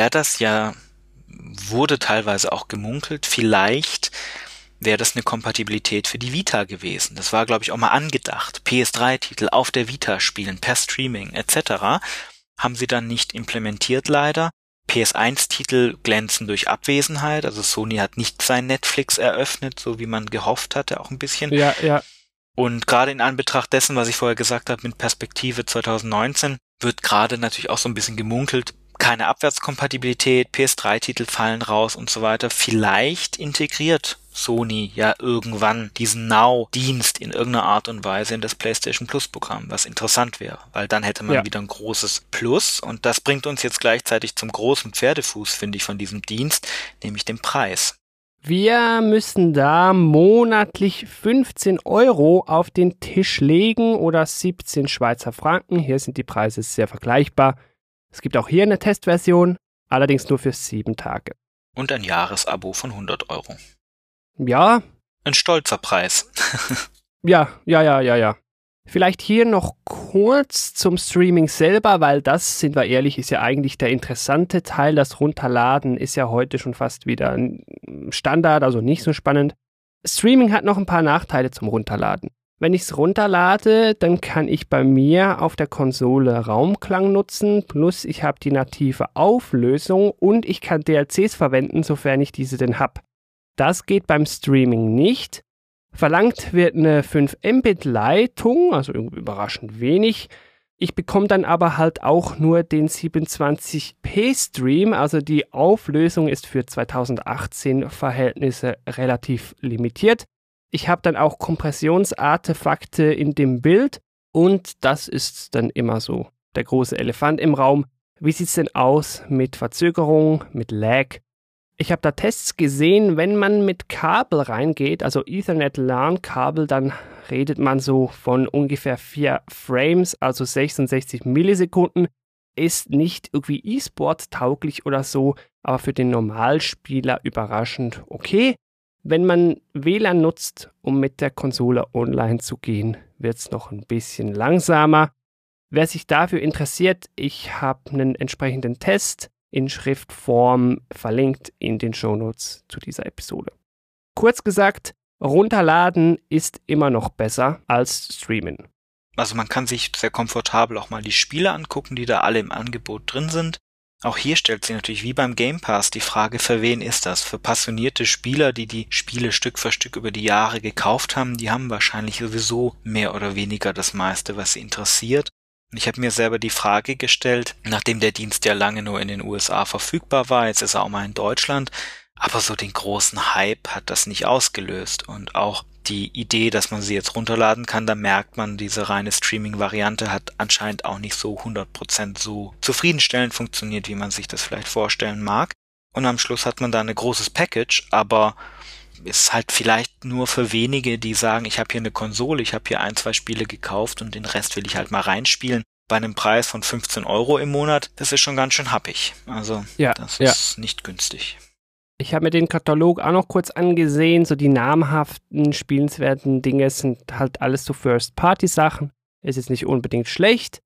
wurde teilweise auch gemunkelt, vielleicht wäre das eine Kompatibilität für die Vita gewesen. Das war, glaube ich, auch mal angedacht. PS3-Titel auf der Vita spielen, per Streaming etc. Haben sie dann nicht implementiert leider. PS1-Titel glänzen durch Abwesenheit, also Sony hat nicht sein Netflix eröffnet, so wie man gehofft hatte, auch ein bisschen. Ja. Und gerade in Anbetracht dessen, was ich vorher gesagt habe, mit Perspektive 2019, wird gerade natürlich auch so ein bisschen gemunkelt, keine Abwärtskompatibilität, PS3-Titel fallen raus und so weiter. Vielleicht integriert Sony ja irgendwann diesen Now-Dienst in irgendeiner Art und Weise in das PlayStation Plus-Programm, was interessant wäre, weil dann hätte man wieder ein großes Plus und das bringt uns jetzt gleichzeitig zum großen Pferdefuß, finde ich, von diesem Dienst, nämlich den Preis. Wir müssen da monatlich 15 € auf den Tisch legen oder 17 Schweizer Franken. Hier sind die Preise sehr vergleichbar. Es gibt auch hier eine Testversion, allerdings nur für 7 Tage. Und ein Jahresabo von 100 €. Ja. Ein stolzer Preis. Ja. Vielleicht hier noch kurz zum Streaming selber, weil das, sind wir ehrlich, ist ja eigentlich der interessante Teil. Das Runterladen ist ja heute schon fast wieder ein Standard, also nicht so spannend. Streaming hat noch ein paar Nachteile zum Runterladen. Wenn ich es runterlade, dann kann ich bei mir auf der Konsole Raumklang nutzen, plus ich habe die native Auflösung und ich kann DLCs verwenden, sofern ich diese denn habe. Das geht beim Streaming nicht. Verlangt wird eine 5 Mbit Leitung, also irgendwie überraschend wenig. Ich bekomme dann aber halt auch nur den 27p Stream, also die Auflösung ist für 2018 Verhältnisse relativ limitiert. Ich habe dann auch Kompressionsartefakte in dem Bild und das ist dann immer so der große Elefant im Raum. Wie sieht es denn aus mit Verzögerung, mit Lag? Ich habe da Tests gesehen, wenn man mit Kabel reingeht, also Ethernet-LAN-Kabel, dann redet man so von ungefähr 4 Frames, also 66 Millisekunden. Ist nicht irgendwie E-Sport-tauglich oder so, aber für den Normalspieler überraschend okay. Wenn man WLAN nutzt, um mit der Konsole online zu gehen, wird es noch ein bisschen langsamer. Wer sich dafür interessiert, ich habe einen entsprechenden Test in Schriftform verlinkt in den Shownotes zu dieser Episode. Kurz gesagt, runterladen ist immer noch besser als streamen. Also man kann sich sehr komfortabel auch mal die Spiele angucken, die da alle im Angebot drin sind. Auch hier stellt sich natürlich wie beim Game Pass die Frage, für wen ist das? Für passionierte Spieler, die die Spiele Stück für Stück über die Jahre gekauft haben, die haben wahrscheinlich sowieso mehr oder weniger das meiste, was sie interessiert. Und ich habe mir selber die Frage gestellt, nachdem der Dienst ja lange nur in den USA verfügbar war, jetzt ist er auch mal in Deutschland, aber so den großen Hype hat das nicht ausgelöst. Und auch die Idee, dass man sie jetzt runterladen kann, da merkt man, diese reine Streaming-Variante hat anscheinend auch nicht so 100% so zufriedenstellend funktioniert, wie man sich das vielleicht vorstellen mag. Und am Schluss hat man da ein großes Package, aber ist halt vielleicht nur für wenige, die sagen, ich habe hier eine Konsole, ich habe hier 1, 2 Spiele gekauft und den Rest will ich halt mal reinspielen. Bei einem Preis von 15 € im Monat, das ist schon ganz schön happig. Also das ist nicht günstig. Ich habe mir den Katalog auch noch kurz angesehen, so die namhaften, spielenswerten Dinge sind halt alles so First-Party-Sachen. Ist jetzt nicht unbedingt schlecht,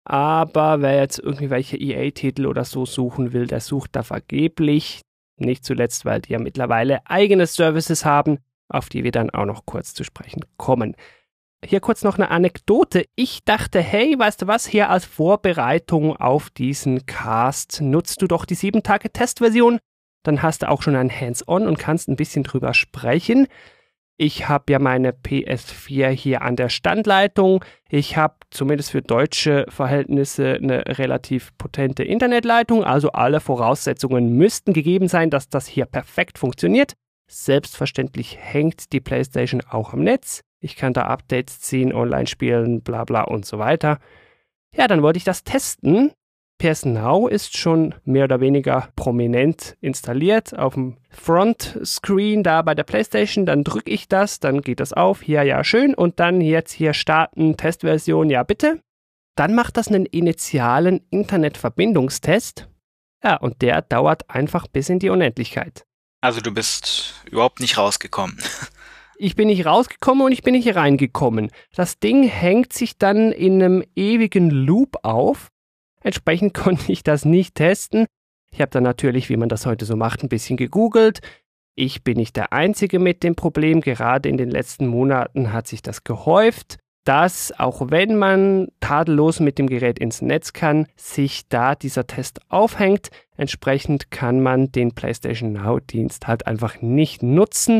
aber wer jetzt irgendwie welche EA-Titel oder so suchen will, der sucht da vergeblich. Nicht zuletzt, weil die ja mittlerweile eigene Services haben, auf die wir dann auch noch kurz zu sprechen kommen. Hier kurz noch eine Anekdote. Ich dachte, hey, weißt du was, hier als Vorbereitung auf diesen Cast nutzt du doch die 7-Tage-Testversion. Dann hast du auch schon ein Hands-on und kannst ein bisschen drüber sprechen. Ich habe ja meine PS4 hier an der Standleitung. Ich habe zumindest für deutsche Verhältnisse eine relativ potente Internetleitung. Also alle Voraussetzungen müssten gegeben sein, dass das hier perfekt funktioniert. Selbstverständlich hängt die PlayStation auch am Netz. Ich kann da Updates ziehen, online spielen, bla bla und so weiter. Ja, dann wollte ich das testen. PS Now ist schon mehr oder weniger prominent installiert auf dem Frontscreen da bei der PlayStation. Dann drücke ich das, dann geht das auf. Hier, ja, schön. Und dann jetzt hier starten, Testversion, ja, bitte. Dann macht das einen initialen Internetverbindungstest. Ja, und der dauert einfach bis in die Unendlichkeit. Also du bist überhaupt nicht rausgekommen. Ich bin nicht rausgekommen und ich bin nicht reingekommen. Das Ding hängt sich dann in einem ewigen Loop auf. Entsprechend konnte ich das nicht testen. Ich habe dann natürlich, wie man das heute so macht, ein bisschen gegoogelt. Ich bin nicht der Einzige mit dem Problem. Gerade in den letzten Monaten hat sich das gehäuft, dass, auch wenn man tadellos mit dem Gerät ins Netz kann, sich da dieser Test aufhängt. Entsprechend kann man den PlayStation Now-Dienst halt einfach nicht nutzen.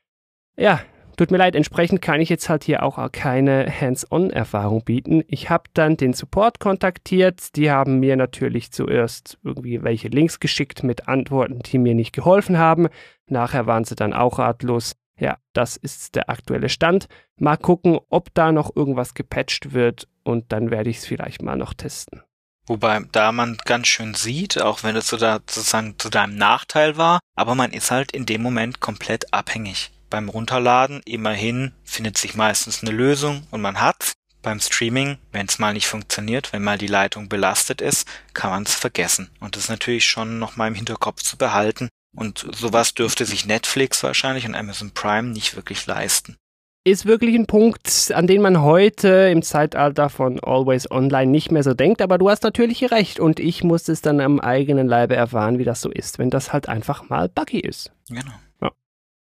Ja, tut mir leid, entsprechend kann ich jetzt halt hier auch keine Hands-on-Erfahrung bieten. Ich habe dann den Support kontaktiert, die haben mir natürlich zuerst irgendwie welche Links geschickt mit Antworten, die mir nicht geholfen haben. Nachher waren sie dann auch ratlos. Ja, das ist der aktuelle Stand. Mal gucken, ob da noch irgendwas gepatcht wird und dann werde ich es vielleicht mal noch testen. Wobei da man ganz schön sieht, auch wenn es sozusagen zu deinem Nachteil war, aber man ist halt in dem Moment komplett abhängig. Beim Runterladen, immerhin, findet sich meistens eine Lösung und man hat's. Beim Streaming, wenn es mal nicht funktioniert, wenn mal die Leitung belastet ist, kann man es vergessen. Und das ist natürlich schon noch mal im Hinterkopf zu behalten. Und sowas dürfte sich Netflix wahrscheinlich und Amazon Prime nicht wirklich leisten. Ist wirklich ein Punkt, an den man heute im Zeitalter von Always Online nicht mehr so denkt. Aber du hast natürlich recht und ich musste es dann am eigenen Leibe erfahren, wie das so ist, wenn das halt einfach mal buggy ist. Genau.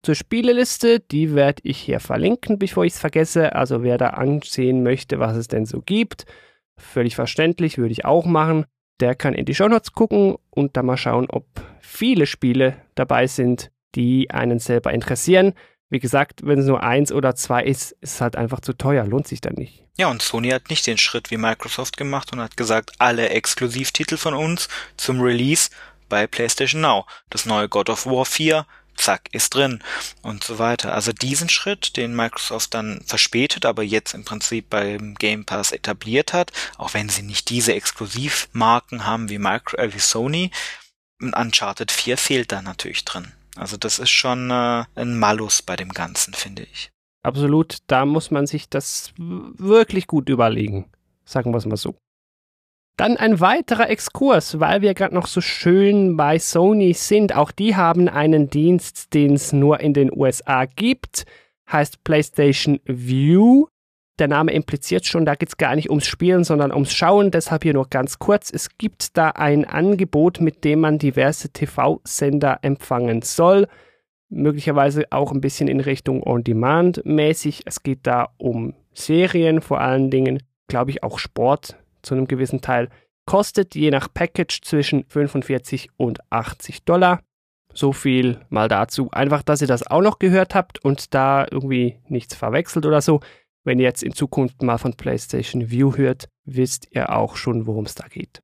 zur Spieleliste, die werde ich hier verlinken, bevor ich es vergesse. Also wer da ansehen möchte, was es denn so gibt, völlig verständlich, würde ich auch machen. Der kann in die Shownotes gucken und dann mal schauen, ob viele Spiele dabei sind, die einen selber interessieren. Wie gesagt, wenn es nur 1 oder 2 ist, ist es halt einfach zu teuer, lohnt sich dann nicht. Ja, und Sony hat nicht den Schritt wie Microsoft gemacht und hat gesagt, alle Exklusivtitel von uns zum Release bei PlayStation Now. Das neue God of War 4, zack, ist drin und so weiter. Also diesen Schritt, den Microsoft dann verspätet, aber jetzt im Prinzip beim Game Pass etabliert hat, auch wenn sie nicht diese Exklusivmarken haben wie Sony, Uncharted 4 fehlt da natürlich drin. Also das ist schon ein Malus bei dem Ganzen, finde ich. Absolut, da muss man sich das wirklich gut überlegen, sagen wir es mal so. Dann ein weiterer Exkurs, weil wir gerade noch so schön bei Sony sind. Auch die haben einen Dienst, den es nur in den USA gibt, heißt PlayStation Vue. Der Name impliziert schon, da geht es gar nicht ums Spielen, sondern ums Schauen. Deshalb hier nur ganz kurz. Es gibt da ein Angebot, mit dem man diverse TV-Sender empfangen soll. Möglicherweise auch ein bisschen in Richtung On-Demand-mäßig. Es geht da um Serien vor allen Dingen, glaube ich auch Sport zu einem gewissen Teil. Kostet je nach Package zwischen 45 und $80. So viel mal dazu. Einfach, dass ihr das auch noch gehört habt und da irgendwie nichts verwechselt oder so. Wenn ihr jetzt in Zukunft mal von PlayStation Vue hört, wisst ihr auch schon, worum es da geht.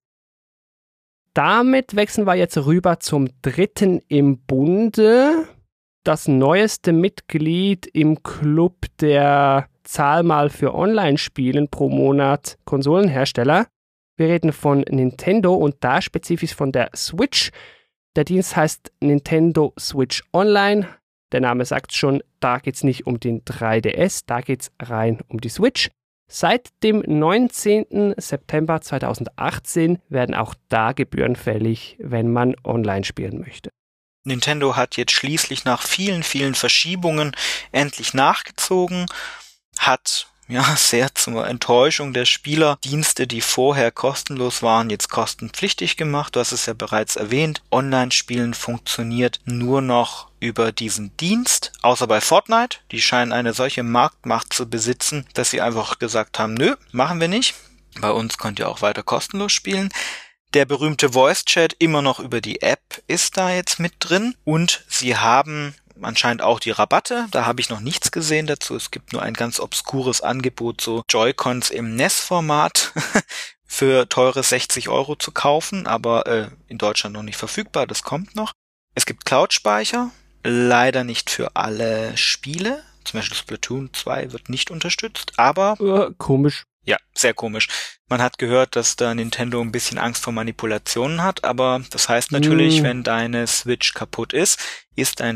Damit wechseln wir jetzt rüber zum dritten im Bunde. Das neueste Mitglied im Club der Zahl mal für Online-Spielen pro Monat Konsolenhersteller. Wir reden von Nintendo und da spezifisch von der Switch. Der Dienst heißt Nintendo Switch Online. Der Name sagt schon, da geht es nicht um den 3DS, da geht es rein um die Switch. Seit dem 19. September 2018 werden auch da Gebühren fällig, wenn man online spielen möchte. Nintendo hat jetzt schließlich nach vielen, vielen Verschiebungen endlich nachgezogen, hat sehr zur Enttäuschung der Spieler Dienste, die vorher kostenlos waren, jetzt kostenpflichtig gemacht. Du hast es ja bereits erwähnt. Online-Spielen funktioniert nur noch über diesen Dienst, außer bei Fortnite. Die scheinen eine solche Marktmacht zu besitzen, dass sie einfach gesagt haben, nö, machen wir nicht. Bei uns könnt ihr auch weiter kostenlos spielen. Der berühmte Voice-Chat immer noch über die App ist da jetzt mit drin und sie haben anscheinend auch die Rabatte, da habe ich noch nichts gesehen dazu. Es gibt nur ein ganz obskures Angebot, so Joy-Cons im NES-Format für teure 60 € zu kaufen, aber in Deutschland noch nicht verfügbar, das kommt noch. Es gibt Cloud-Speicher, leider nicht für alle Spiele. Zum Beispiel Splatoon 2 wird nicht unterstützt, aber komisch. Ja, sehr komisch. Man hat gehört, dass da Nintendo ein bisschen Angst vor Manipulationen hat, aber das heißt natürlich, wenn deine Switch kaputt ist ein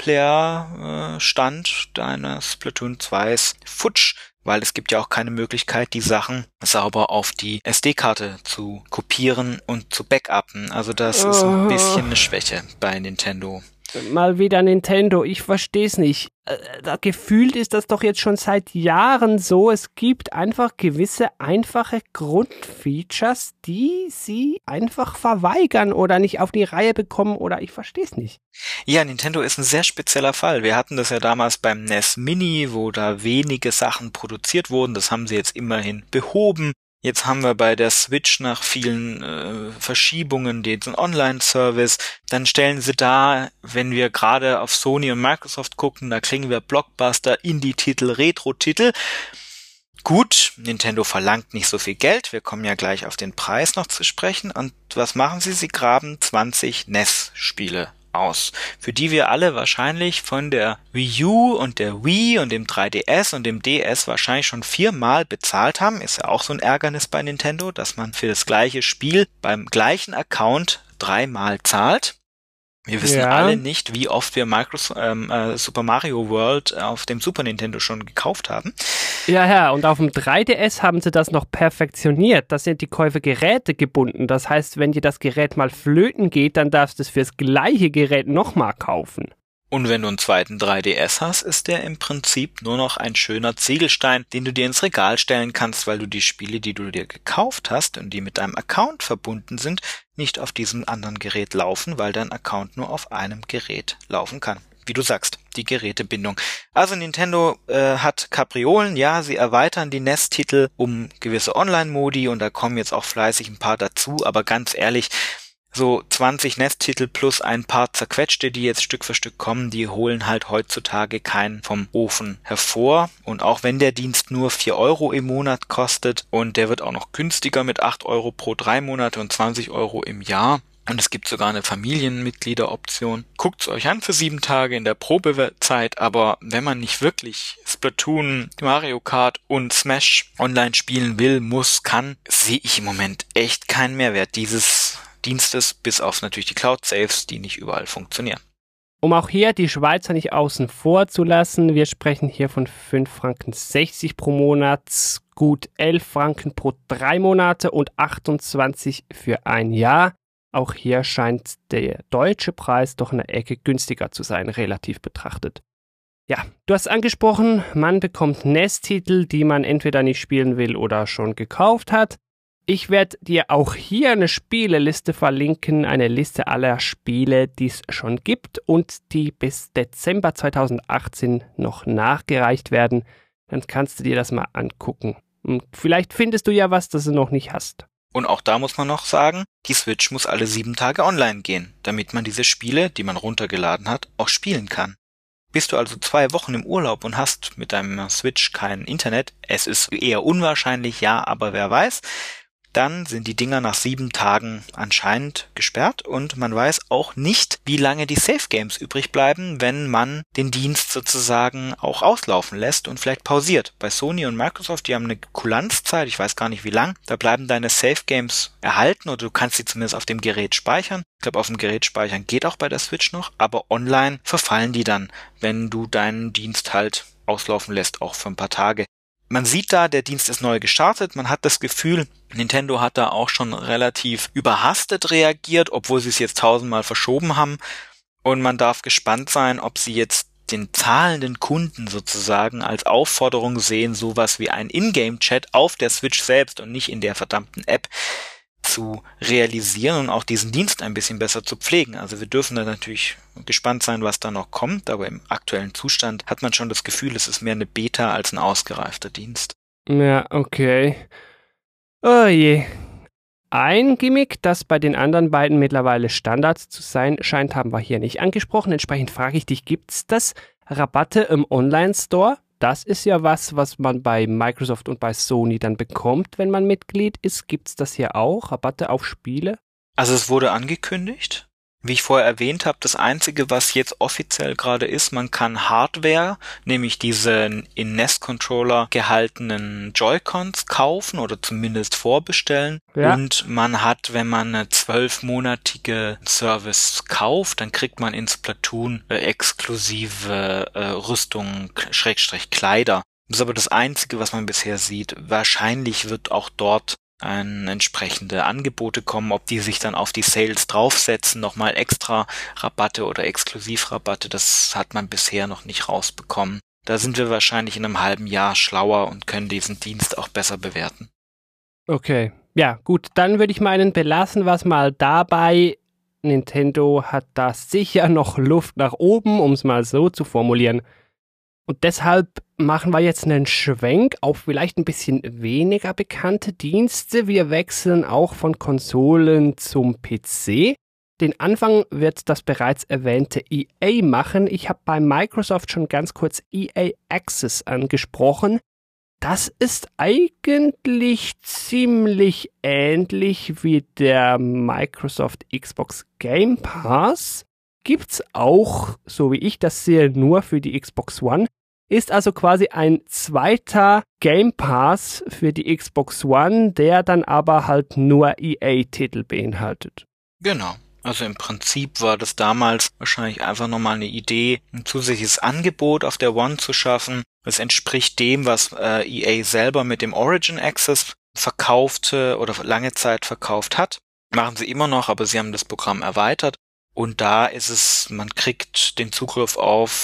Singleplayer-Stand deiner Splatoon 2s futsch, weil es gibt ja auch keine Möglichkeit, die Sachen sauber auf die SD-Karte zu kopieren und zu backuppen. Also das ist ein bisschen eine Schwäche bei Nintendo. Mal wieder Nintendo, ich verstehe es nicht. Gefühlt ist das doch jetzt schon seit Jahren so. Es gibt einfach gewisse einfache Grundfeatures, die sie einfach verweigern oder nicht auf die Reihe bekommen oder ich verstehe es nicht. Ja, Nintendo ist ein sehr spezieller Fall. Wir hatten das ja damals beim NES Mini, wo da wenige Sachen produziert wurden. Das haben sie jetzt immerhin behoben. Jetzt haben wir bei der Switch nach vielen Verschiebungen den Online-Service. Dann stellen sie da, wenn wir gerade auf Sony und Microsoft gucken, da kriegen wir Blockbuster, Indie-Titel, Retro-Titel. Gut, Nintendo verlangt nicht so viel Geld. Wir kommen ja gleich auf den Preis noch zu sprechen. Und was machen sie? Sie graben 20 NES-Spiele aus, für die wir alle wahrscheinlich von der Wii U und der Wii und dem 3DS und dem DS wahrscheinlich schon 4-mal bezahlt haben. Ist ja auch so ein Ärgernis bei Nintendo, dass man für das gleiche Spiel beim gleichen Account 3-mal zahlt. Wir wissen alle nicht, wie oft wir Super Mario World auf dem Super Nintendo schon gekauft haben. Ja, und auf dem 3DS haben sie das noch perfektioniert. Da sind die Käufe gerätegebunden. Das heißt, wenn dir das Gerät mal flöten geht, dann darfst du es fürs gleiche Gerät nochmal kaufen. Und wenn du einen zweiten 3DS hast, ist der im Prinzip nur noch ein schöner Ziegelstein, den du dir ins Regal stellen kannst, weil du die Spiele, die du dir gekauft hast und die mit deinem Account verbunden sind, nicht auf diesem anderen Gerät laufen, weil dein Account nur auf einem Gerät laufen kann. Wie du sagst, die Gerätebindung. Also Nintendo hat Kapriolen, ja, sie erweitern die NES-Titel um gewisse Online-Modi und da kommen jetzt auch fleißig ein paar dazu, aber ganz ehrlich, so 20 NES-Titel plus ein paar zerquetschte, die jetzt Stück für Stück kommen, die holen halt heutzutage keinen vom Ofen hervor. Und auch wenn der Dienst nur 4 € im Monat kostet und der wird auch noch günstiger mit 8 € pro 3 Monate und 20 € im Jahr. Und es gibt sogar eine Familienmitgliederoption. Guckt's euch an für 7 Tage in der Probezeit, aber wenn man nicht wirklich Splatoon, Mario Kart und Smash online spielen will, muss, kann, sehe ich im Moment echt keinen Mehrwert dieses Dienstes, bis auf natürlich die Cloud-Saves, die nicht überall funktionieren. Um auch hier die Schweizer nicht außen vor zu lassen, wir sprechen hier von 5,60 € pro Monat, gut 11 Franken pro 3 Monate und 28 für ein Jahr. Auch hier scheint der deutsche Preis doch eine Ecke günstiger zu sein, relativ betrachtet. Ja, du hast angesprochen, man bekommt NES-Titel, die man entweder nicht spielen will oder schon gekauft hat. Ich werde dir auch hier eine Spieleliste verlinken, eine Liste aller Spiele, die es schon gibt und die bis Dezember 2018 noch nachgereicht werden. Dann kannst du dir das mal angucken. Und vielleicht findest du ja was, das du noch nicht hast. Und auch da muss man noch sagen, die Switch muss alle 7 Tage online gehen, damit man diese Spiele, die man runtergeladen hat, auch spielen kann. Bist du also 2 Wochen im Urlaub und hast mit deinem Switch kein Internet, es ist eher unwahrscheinlich, ja, aber wer weiß, dann sind die Dinger nach 7 Tagen anscheinend gesperrt und man weiß auch nicht, wie lange die Safe Games übrig bleiben, wenn man den Dienst sozusagen auch auslaufen lässt und vielleicht pausiert. Bei Sony und Microsoft, die haben eine Kulanzzeit, ich weiß gar nicht wie lang, da bleiben deine Safe Games erhalten oder du kannst sie zumindest auf dem Gerät speichern. Ich glaube, auf dem Gerät speichern geht auch bei der Switch noch, aber online verfallen die dann, wenn du deinen Dienst halt auslaufen lässt, auch für ein paar Tage. Man sieht da, der Dienst ist neu gestartet, man hat das Gefühl, Nintendo hat da auch schon relativ überhastet reagiert, obwohl sie es jetzt 1000-mal verschoben haben und man darf gespannt sein, ob sie jetzt den zahlenden Kunden sozusagen als Aufforderung sehen, sowas wie ein Ingame-Chat auf der Switch selbst und nicht in der verdammten App zu realisieren und auch diesen Dienst ein bisschen besser zu pflegen. Also wir dürfen da natürlich gespannt sein, was da noch kommt, aber im aktuellen Zustand hat man schon das Gefühl, es ist mehr eine Beta als ein ausgereifter Dienst. Ja, okay. Oh je. Ein Gimmick, das bei den anderen beiden mittlerweile Standard zu sein scheint, haben wir hier nicht angesprochen. Entsprechend frage ich dich, gibt's das Rabatte im Online-Store? Das ist ja was man bei Microsoft und bei Sony dann bekommt, wenn man Mitglied ist. Gibt's das hier auch? Rabatte auf Spiele? Also es wurde angekündigt. Wie ich vorher erwähnt habe, das Einzige, was jetzt offiziell gerade ist, man kann Hardware, nämlich diese in NES-Controller gehaltenen Joy-Cons kaufen oder zumindest vorbestellen. Ja. Und man hat, wenn man eine 12-monatige Service kauft, dann kriegt man in Splatoon exklusive Rüstungen, Kleider. Das ist aber das Einzige, was man bisher sieht. Wahrscheinlich wird auch dort entsprechende Angebote kommen, ob die sich dann auf die Sales draufsetzen, nochmal extra Rabatte oder Exklusivrabatte, das hat man bisher noch nicht rausbekommen. Da sind wir wahrscheinlich in einem halben Jahr schlauer und können diesen Dienst auch besser bewerten. Okay, ja gut, dann würde ich meinen, belassen wir es mal dabei. Nintendo hat da sicher noch Luft nach oben, um es mal so zu formulieren. Und deshalb machen wir jetzt einen Schwenk auf vielleicht ein bisschen weniger bekannte Dienste. Wir wechseln auch von Konsolen zum PC. Den Anfang wird das bereits erwähnte EA machen. Ich habe bei Microsoft schon ganz kurz EA Access angesprochen. Das ist eigentlich ziemlich ähnlich wie der Microsoft Xbox Game Pass. Gibt's auch, so wie ich das sehe, nur für die Xbox One. Ist also quasi ein zweiter Game Pass für die Xbox One, der dann aber halt nur EA-Titel beinhaltet. Genau. Also im Prinzip war das damals wahrscheinlich einfach nochmal eine Idee, ein zusätzliches Angebot auf der One zu schaffen. Es entspricht dem, was EA selber mit dem Origin Access verkaufte oder lange Zeit verkauft hat. Machen sie immer noch, aber sie haben das Programm erweitert. Und da ist es, man kriegt den Zugriff auf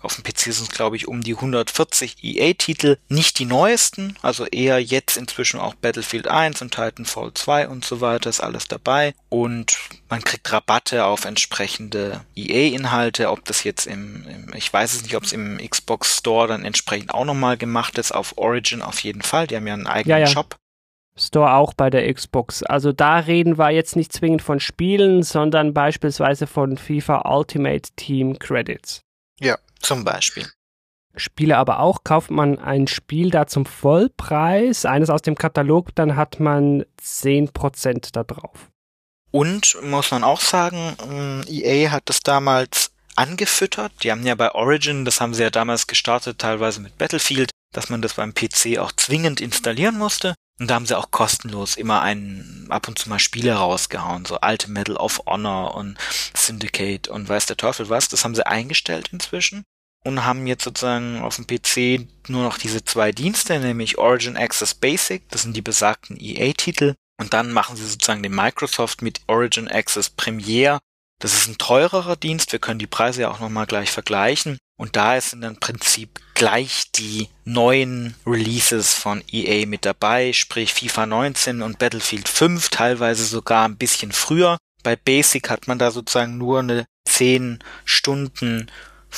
Auf dem PC sind es, glaube ich, um die 140 EA-Titel. Nicht die neuesten, also eher jetzt inzwischen auch Battlefield 1 und Titanfall 2 und so weiter, ist alles dabei. Und man kriegt Rabatte auf entsprechende EA-Inhalte, ob das jetzt ich weiß es nicht, ob es im Xbox Store dann entsprechend auch nochmal gemacht ist, auf Origin auf jeden Fall. Die haben ja einen eigenen Shop. Store auch bei der Xbox. Also da reden wir jetzt nicht zwingend von Spielen, sondern beispielsweise von FIFA Ultimate Team Credits. Ja, zum Beispiel. Spiele aber auch, kauft man ein Spiel da zum Vollpreis, eines aus dem Katalog, dann hat man 10% da drauf. Und muss man auch sagen, EA hat das damals angefüttert. Die haben ja bei Origin, das haben sie ja damals gestartet, teilweise mit Battlefield, dass man das beim PC auch zwingend installieren musste. Und da haben sie auch kostenlos immer ab und zu mal Spiele rausgehauen, so alte Medal of Honor und Syndicate und weiß der Teufel was. Das haben sie eingestellt inzwischen und haben jetzt sozusagen auf dem PC nur noch diese 2 Dienste, nämlich Origin Access Basic, das sind die besagten EA-Titel. Und dann machen sie sozusagen den Microsoft mit Origin Access Premier. Das ist ein teurerer Dienst, wir können die Preise ja auch nochmal gleich vergleichen. Und da sind im Prinzip gleich die neuen Releases von EA mit dabei, sprich FIFA 19 und Battlefield 5, teilweise sogar ein bisschen früher. Bei Basic hat man da sozusagen nur eine 10 Stunden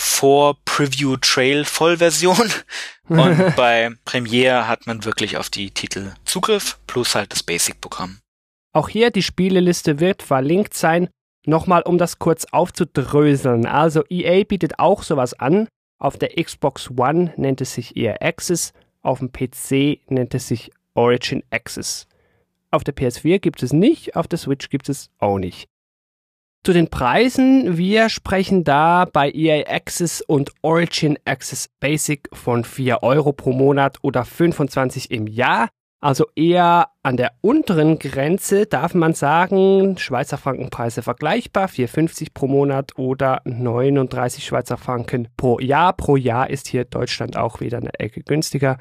Vor-Preview-Trail-Vollversion und bei Premiere hat man wirklich auf die Titel Zugriff, plus halt das Basic-Programm. Auch hier die Spieleliste wird verlinkt sein. Nochmal, um das kurz aufzudröseln. Also EA bietet auch sowas an. Auf der Xbox One nennt es sich EA Access, auf dem PC nennt es sich Origin Access. Auf der PS4 gibt es nicht, auf der Switch gibt es auch nicht. Zu den Preisen, wir sprechen da bei EA Access und Origin Access Basic von 4 € pro Monat oder 25 im Jahr. Also eher an der unteren Grenze darf man sagen, Schweizer Frankenpreise vergleichbar, 4,50 pro Monat oder 39 Schweizer Franken pro Jahr. Pro Jahr ist hier Deutschland auch wieder eine Ecke günstiger.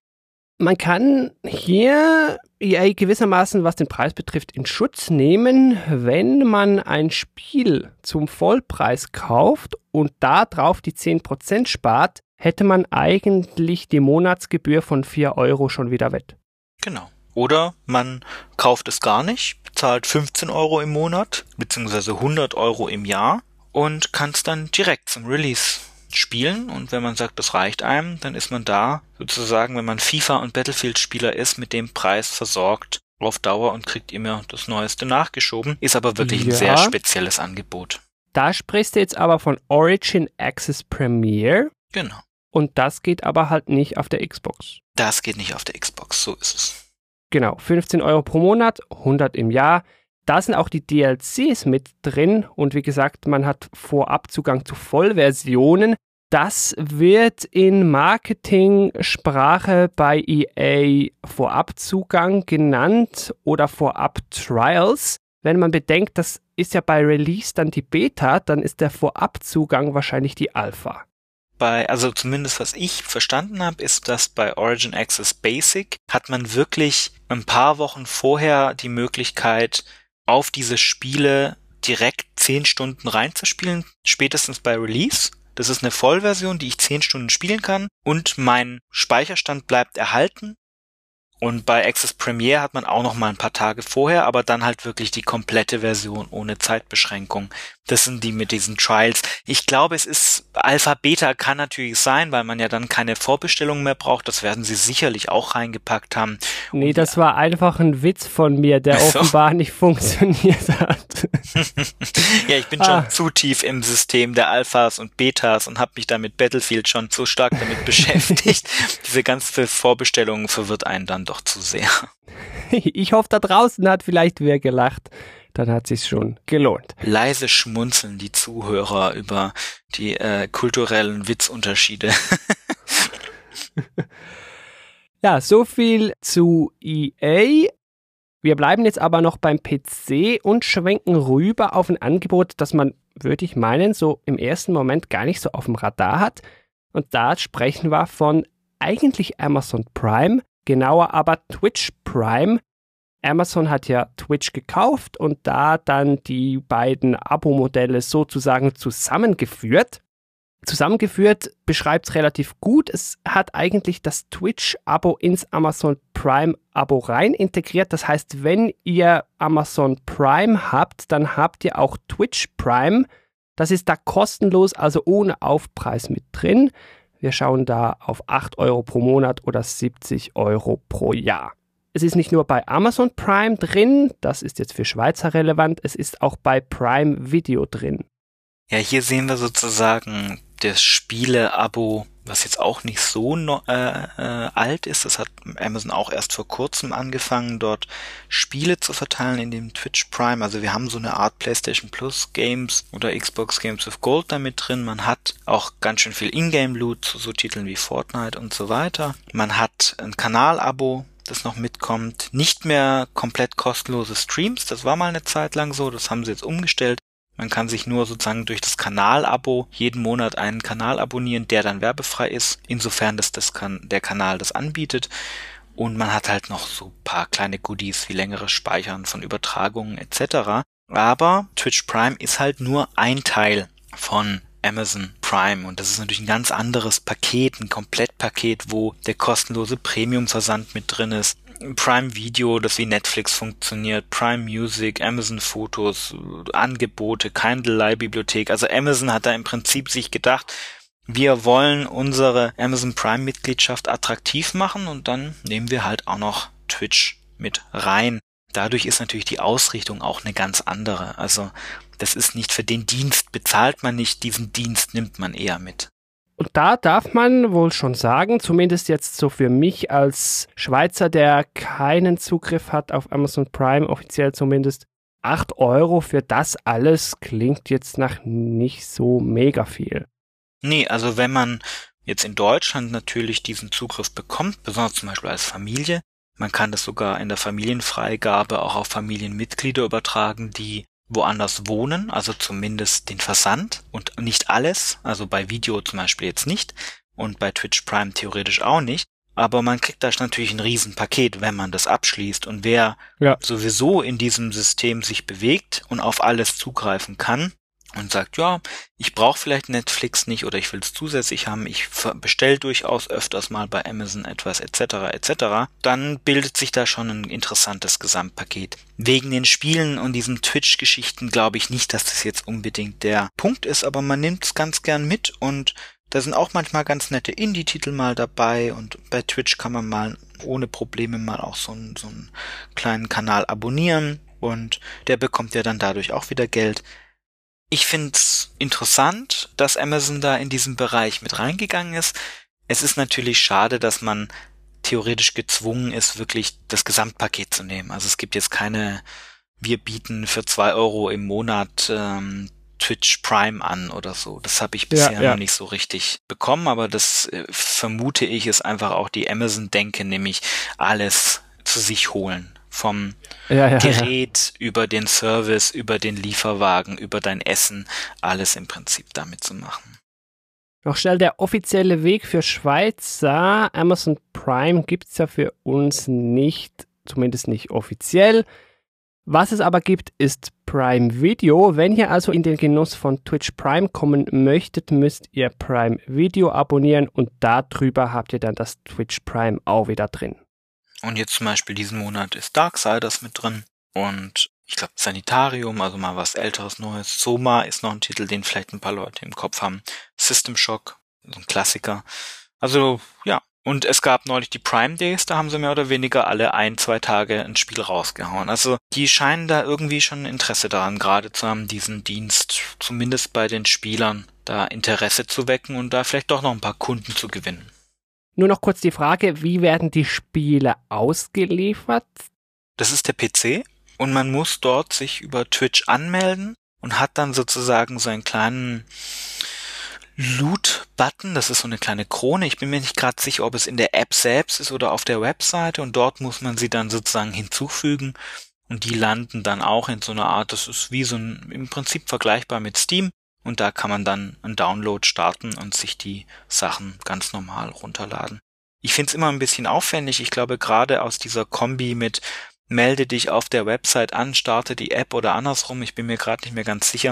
Man kann hier EA gewissermaßen, was den Preis betrifft, in Schutz nehmen, wenn man ein Spiel zum Vollpreis kauft und da drauf die 10% spart, hätte man eigentlich die Monatsgebühr von 4 € schon wieder wett. Genau. Oder man kauft es gar nicht, bezahlt 15 € im Monat, beziehungsweise 100 € im Jahr und kann es dann direkt zum Release spielen. Und wenn man sagt, das reicht einem, dann ist man da sozusagen, wenn man FIFA- und Battlefield-Spieler ist, mit dem Preis versorgt auf Dauer und kriegt immer das Neueste nachgeschoben. Ist aber wirklich ein sehr spezielles Angebot. Da sprichst du jetzt aber von Origin Access Premier. Genau. Und das geht aber halt nicht auf der Xbox. Das geht nicht auf der Xbox, so ist es. Genau, 15 € pro Monat, 100 im Jahr. Da sind auch die DLCs mit drin und wie gesagt, man hat Vorabzugang zu Vollversionen. Das wird in Marketing-Sprache bei EA Vorabzugang genannt oder Vorab-Trials. Wenn man bedenkt, das ist ja bei Release dann die Beta, dann ist der Vorabzugang wahrscheinlich die Alpha. Also zumindest was ich verstanden habe, ist, dass bei Origin Access Basic hat man wirklich ein paar Wochen vorher die Möglichkeit, auf diese Spiele direkt 10 Stunden reinzuspielen, spätestens bei Release. Das ist eine Vollversion, die ich 10 Stunden spielen kann und mein Speicherstand bleibt erhalten. Und bei Access Premier hat man auch noch mal ein paar Tage vorher, aber dann halt wirklich die komplette Version ohne Zeitbeschränkung. Das sind die mit diesen Trials. Ich glaube, es ist Alpha, Beta kann natürlich sein, weil man ja dann keine Vorbestellung mehr braucht. Das werden sie sicherlich auch reingepackt haben. Nee, das war einfach ein Witz von mir, der offenbar nicht funktioniert hat. Ja, ich bin schon zu tief im System der Alphas und Betas und habe mich dann mit Battlefield schon so stark damit beschäftigt. Diese ganze Vorbestellung verwirrt einen dann doch zu sehr. Ich hoffe, da draußen hat vielleicht wer gelacht. Dann hat sich's schon gelohnt. Leise schmunzeln die Zuhörer über die kulturellen Witzunterschiede. Ja, so viel zu EA. Wir bleiben jetzt aber noch beim PC und schwenken rüber auf ein Angebot, das man, würde ich meinen, so im ersten Moment gar nicht so auf dem Radar hat. Und da sprechen wir von eigentlich Amazon Prime, genauer aber Twitch Prime. Amazon hat ja Twitch gekauft und da dann die beiden Abo-Modelle sozusagen zusammengeführt. Zusammengeführt beschreibt es relativ gut. Es hat eigentlich das Twitch-Abo ins Amazon Prime-Abo rein integriert. Das heißt, wenn ihr Amazon Prime habt, dann habt ihr auch Twitch Prime. Das ist da kostenlos, also ohne Aufpreis mit drin. Wir schauen da auf 8 Euro pro Monat oder 70 Euro pro Jahr. Es ist nicht nur bei Amazon Prime drin, das ist jetzt für Schweizer relevant, es ist auch bei Prime Video drin. Ja, hier sehen wir sozusagen das Spiele-Abo, was jetzt auch nicht so alt ist. Das hat Amazon auch erst vor kurzem angefangen, dort Spiele zu verteilen in dem Twitch Prime. Also wir haben so eine Art PlayStation Plus Games oder Xbox Games with Gold damit drin. Man hat auch ganz schön viel Ingame-Loot zu so Titeln wie Fortnite und so weiter. Man hat ein Kanal-Abo, das noch mitkommt. Nicht mehr komplett kostenlose Streams. Das war mal eine Zeit lang so. Das haben sie jetzt umgestellt. Man kann sich nur sozusagen durch das Kanal-Abo jeden Monat einen Kanal abonnieren, der dann werbefrei ist, insofern der Kanal das anbietet. Und man hat halt noch so ein paar kleine Goodies wie längeres Speichern von Übertragungen etc. Aber Twitch Prime ist halt nur ein Teil von Amazon Prime und das ist natürlich ein ganz anderes Paket, ein Komplettpaket, wo der kostenlose Premium-Versand mit drin ist. Prime Video, das wie Netflix funktioniert, Prime Music, Amazon Fotos, Angebote, Kindle-Leihbibliothek. Also Amazon hat da im Prinzip sich gedacht, wir wollen unsere Amazon Prime-Mitgliedschaft attraktiv machen und dann nehmen wir halt auch noch Twitch mit rein. Dadurch ist natürlich die Ausrichtung auch eine ganz andere. Also das ist nicht für den Dienst, bezahlt man nicht, diesen Dienst nimmt man eher mit. Und da darf man wohl schon sagen, zumindest jetzt so für mich als Schweizer, der keinen Zugriff hat auf Amazon Prime, offiziell zumindest, 8 Euro für das alles klingt jetzt nach nicht so mega viel. Nee, also wenn man jetzt in Deutschland natürlich diesen Zugriff bekommt, besonders zum Beispiel als Familie, man kann das sogar in der Familienfreigabe auch auf Familienmitglieder übertragen, die woanders wohnen, also zumindest den Versand und nicht alles, also bei Video zum Beispiel jetzt nicht und bei Twitch Prime theoretisch auch nicht, aber man kriegt da natürlich ein Riesenpaket, wenn man das abschließt und wer sowieso in diesem System sich bewegt und auf alles zugreifen kann und sagt, ja, ich brauche vielleicht Netflix nicht oder ich will es zusätzlich haben, ich bestelle durchaus öfters mal bei Amazon etwas etc., dann bildet sich da schon ein interessantes Gesamtpaket. Wegen den Spielen und diesen Twitch-Geschichten glaube ich nicht, dass das jetzt unbedingt der Punkt ist, aber man nimmt es ganz gern mit und da sind auch manchmal ganz nette Indie-Titel mal dabei und bei Twitch kann man mal ohne Probleme mal auch so einen kleinen Kanal abonnieren und der bekommt ja dann dadurch auch wieder Geld. Ich finde es interessant, dass Amazon da in diesen Bereich mit reingegangen ist. Es ist natürlich schade, dass man theoretisch gezwungen ist, wirklich das Gesamtpaket zu nehmen. Also es gibt jetzt keine, wir bieten für 2 Euro im Monat Twitch Prime an oder so. Das habe ich bisher noch nicht so richtig bekommen, aber das vermute ich ist einfach auch die Amazon-Denke, nämlich alles zu sich holen. Vom Gerät über den Service, über den Lieferwagen, über dein Essen, alles im Prinzip damit zu machen. Noch schnell der offizielle Weg für Schweizer. Amazon Prime gibt es ja für uns nicht, zumindest nicht offiziell. Was es aber gibt, ist Prime Video. Wenn ihr also in den Genuss von Twitch Prime kommen möchtet, müsst ihr Prime Video abonnieren und darüber habt ihr dann das Twitch Prime auch wieder drin. Und jetzt zum Beispiel diesen Monat ist Darksiders mit drin und ich glaube Sanitarium, also mal was Älteres, Neues. Soma ist noch ein Titel, den vielleicht ein paar Leute im Kopf haben. System Shock, so ein Klassiker. Also ja, und es gab neulich die Prime Days, da haben sie mehr oder weniger alle 1-2 Tage ein Spiel rausgehauen. Also die scheinen da irgendwie schon Interesse daran, gerade zu haben, diesen Dienst, zumindest bei den Spielern, da Interesse zu wecken und da vielleicht doch noch ein paar Kunden zu gewinnen. Nur noch kurz die Frage, wie werden die Spiele ausgeliefert? Das ist der PC und man muss dort sich über Twitch anmelden und hat dann sozusagen so einen kleinen Loot-Button, das ist so eine kleine Krone. Ich bin mir nicht gerade sicher, ob es in der App selbst ist oder auf der Webseite und dort muss man sie dann sozusagen hinzufügen und die landen dann auch in so einer Art, das ist wie so ein, im Prinzip vergleichbar mit Steam. Und da kann man dann einen Download starten und sich die Sachen ganz normal runterladen. Ich finde es immer ein bisschen aufwendig. Ich glaube, gerade aus dieser Kombi mit melde dich auf der Website an, starte die App oder andersrum, ich bin mir gerade nicht mehr ganz sicher,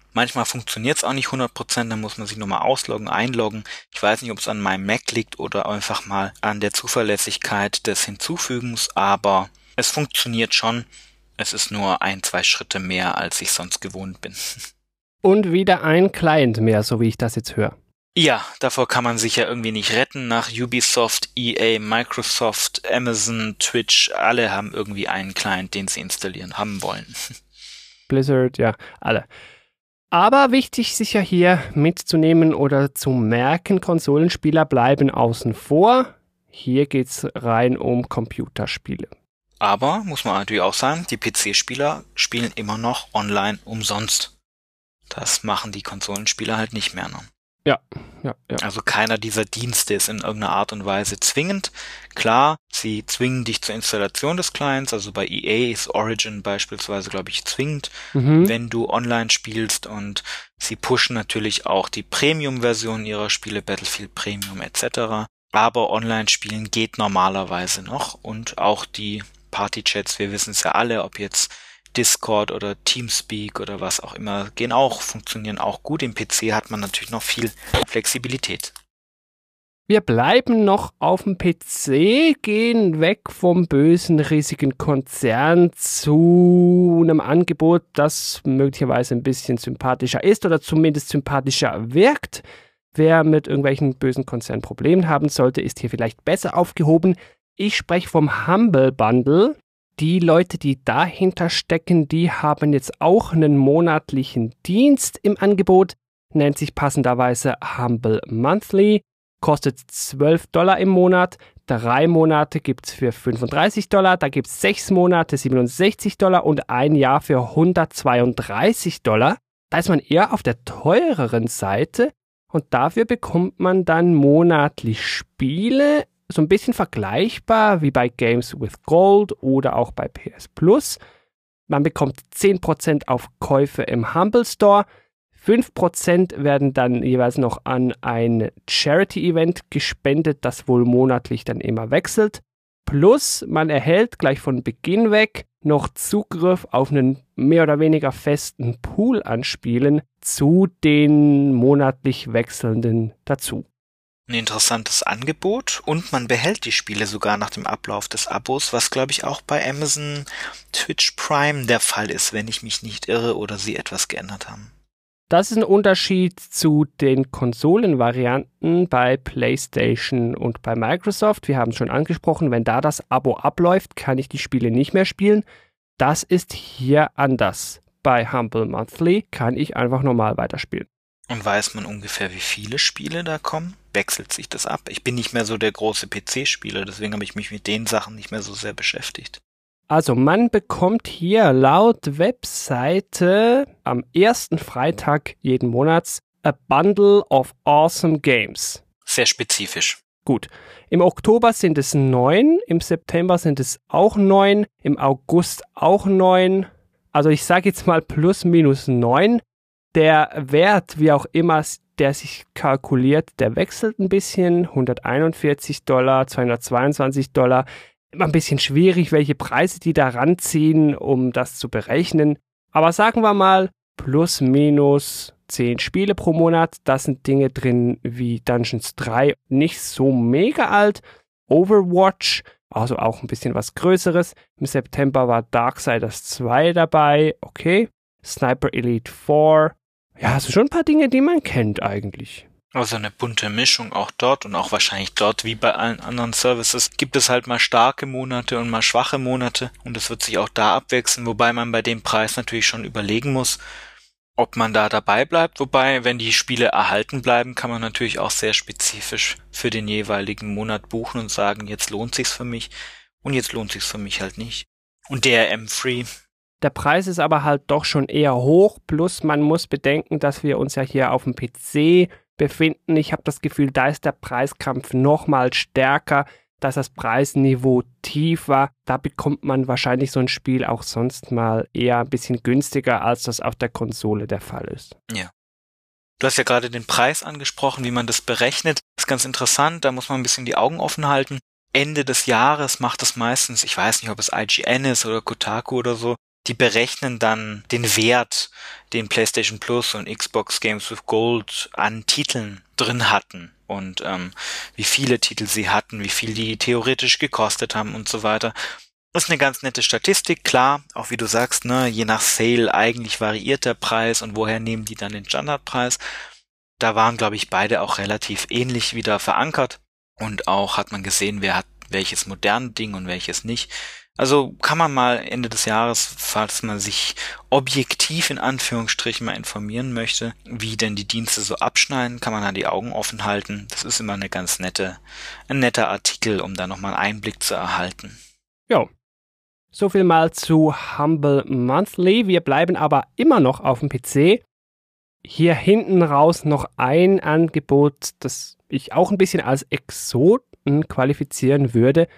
Manchmal funktioniert es auch nicht 100%, dann muss man sich nochmal ausloggen, einloggen. Ich weiß nicht, ob es an meinem Mac liegt oder einfach mal an der Zuverlässigkeit des Hinzufügens, aber es funktioniert schon. Es ist nur 1-2 Schritte mehr, als ich sonst gewohnt bin. Und wieder ein Client mehr, so wie ich das jetzt höre. Ja, davor kann man sich ja irgendwie nicht retten. Nach Ubisoft, EA, Microsoft, Amazon, Twitch, alle haben irgendwie einen Client, den sie installieren haben wollen. Blizzard, ja, alle. Aber wichtig sicher hier mitzunehmen oder zu merken, Konsolenspieler bleiben außen vor. Hier geht's rein um Computerspiele. Aber, muss man natürlich auch sagen, die PC-Spieler spielen immer noch online umsonst. Das machen die Konsolenspieler halt nicht mehr, ne? Ja. Also keiner dieser Dienste ist in irgendeiner Art und Weise zwingend. Klar, sie zwingen dich zur Installation des Clients, also bei EA ist Origin beispielsweise, glaube ich, zwingend, wenn du online spielst, und sie pushen natürlich auch die Premium-Version ihrer Spiele, Battlefield Premium etc. Aber Online-Spielen geht normalerweise noch, und auch die Party-Chats, wir wissen es ja alle, ob jetzt Discord oder Teamspeak oder was auch immer, funktionieren auch gut. Im PC hat man natürlich noch viel Flexibilität. Wir bleiben noch auf dem PC, gehen weg vom bösen, riesigen Konzern zu einem Angebot, das möglicherweise ein bisschen sympathischer ist oder zumindest sympathischer wirkt. Wer mit irgendwelchen bösen Konzernen Probleme haben sollte, ist hier vielleicht besser aufgehoben. Ich spreche vom Humble Bundle. Die Leute, die dahinter stecken, die haben jetzt auch einen monatlichen Dienst im Angebot, nennt sich passenderweise Humble Monthly, kostet $12 im Monat, 3 Monate gibt es für $35, da gibt es 6 Monate $67 und ein Jahr für $132. Da ist man eher auf der teureren Seite und dafür bekommt man dann monatlich Spiele, so ein bisschen vergleichbar wie bei Games with Gold oder auch bei PS Plus. Man bekommt 10% auf Käufe im Humble Store, 5% werden dann jeweils noch an ein Charity-Event gespendet, das wohl monatlich dann immer wechselt. Plus man erhält gleich von Beginn weg noch Zugriff auf einen mehr oder weniger festen Pool an Spielen zu den monatlich wechselnden dazu. Ein interessantes Angebot, und man behält die Spiele sogar nach dem Ablauf des Abos, was glaube ich auch bei Amazon Twitch Prime der Fall ist, wenn ich mich nicht irre oder sie etwas geändert haben. Das ist ein Unterschied zu den Konsolenvarianten bei PlayStation und bei Microsoft. Wir haben es schon angesprochen, wenn da das Abo abläuft, kann ich die Spiele nicht mehr spielen. Das ist hier anders. Bei Humble Monthly kann ich einfach normal weiterspielen. Und weiß man ungefähr, wie viele Spiele da kommen? Wechselt sich das ab? Ich bin nicht mehr so der große PC-Spieler, deswegen habe ich mich mit den Sachen nicht mehr so sehr beschäftigt. Also man bekommt hier laut Webseite am ersten Freitag jeden Monats a bundle of awesome games. Sehr spezifisch. Gut. Im Oktober sind es 9, im September sind es auch 9, im August auch 9. Also ich sage jetzt mal plus minus 9. Der Wert, wie auch immer, der sich kalkuliert, der wechselt ein bisschen. $141, $222. Immer ein bisschen schwierig, welche Preise die da ranziehen, um das zu berechnen. Aber sagen wir mal, plus minus 10 Spiele pro Monat. Da sind Dinge drin wie Dungeons 3, nicht so mega alt. Overwatch, also auch ein bisschen was Größeres. Im September war Darksiders 2 dabei, okay. Sniper Elite 4. Ja, also schon ein paar Dinge, die man kennt eigentlich. Also eine bunte Mischung auch dort, und auch wahrscheinlich dort, wie bei allen anderen Services, gibt es halt mal starke Monate und mal schwache Monate, und es wird sich auch da abwechseln, wobei man bei dem Preis natürlich schon überlegen muss, ob man da dabei bleibt. Wobei, wenn die Spiele erhalten bleiben, kann man natürlich auch sehr spezifisch für den jeweiligen Monat buchen und sagen, jetzt lohnt sich's für mich und jetzt lohnt sich's für mich halt nicht. Und DRM-free. Der Preis ist aber halt doch schon eher hoch, plus man muss bedenken, dass wir uns ja hier auf dem PC befinden. Ich habe das Gefühl, da ist der Preiskampf nochmal stärker, dass das Preisniveau tief war. Da bekommt man wahrscheinlich so ein Spiel auch sonst mal eher ein bisschen günstiger, als das auf der Konsole der Fall ist. Ja. Du hast ja gerade den Preis angesprochen, wie man das berechnet. Das ist ganz interessant, da muss man ein bisschen die Augen offen halten. Ende des Jahres macht es meistens, ich weiß nicht, ob es IGN ist oder Kotaku oder so, die berechnen dann den Wert, den PlayStation Plus und Xbox Games with Gold an Titeln drin hatten und wie viele Titel sie hatten, wie viel die theoretisch gekostet haben und so weiter. Das ist eine ganz nette Statistik, klar, auch wie du sagst, ne, je nach Sale eigentlich variiert der Preis und woher nehmen die dann den Standardpreis. Da waren, glaube ich, beide auch relativ ähnlich wieder verankert und auch hat man gesehen, wer hat welches moderne Ding und welches nicht. Also kann man mal Ende des Jahres, falls man sich objektiv in Anführungsstrichen mal informieren möchte, wie denn die Dienste so abschneiden, kann man da die Augen offen halten. Das ist immer ein netter Artikel, um da nochmal einen Einblick zu erhalten. Ja, so viel mal zu Humble Monthly. Wir bleiben aber immer noch auf dem PC. Hier hinten raus noch ein Angebot, das ich auch ein bisschen als Exoten qualifizieren würde.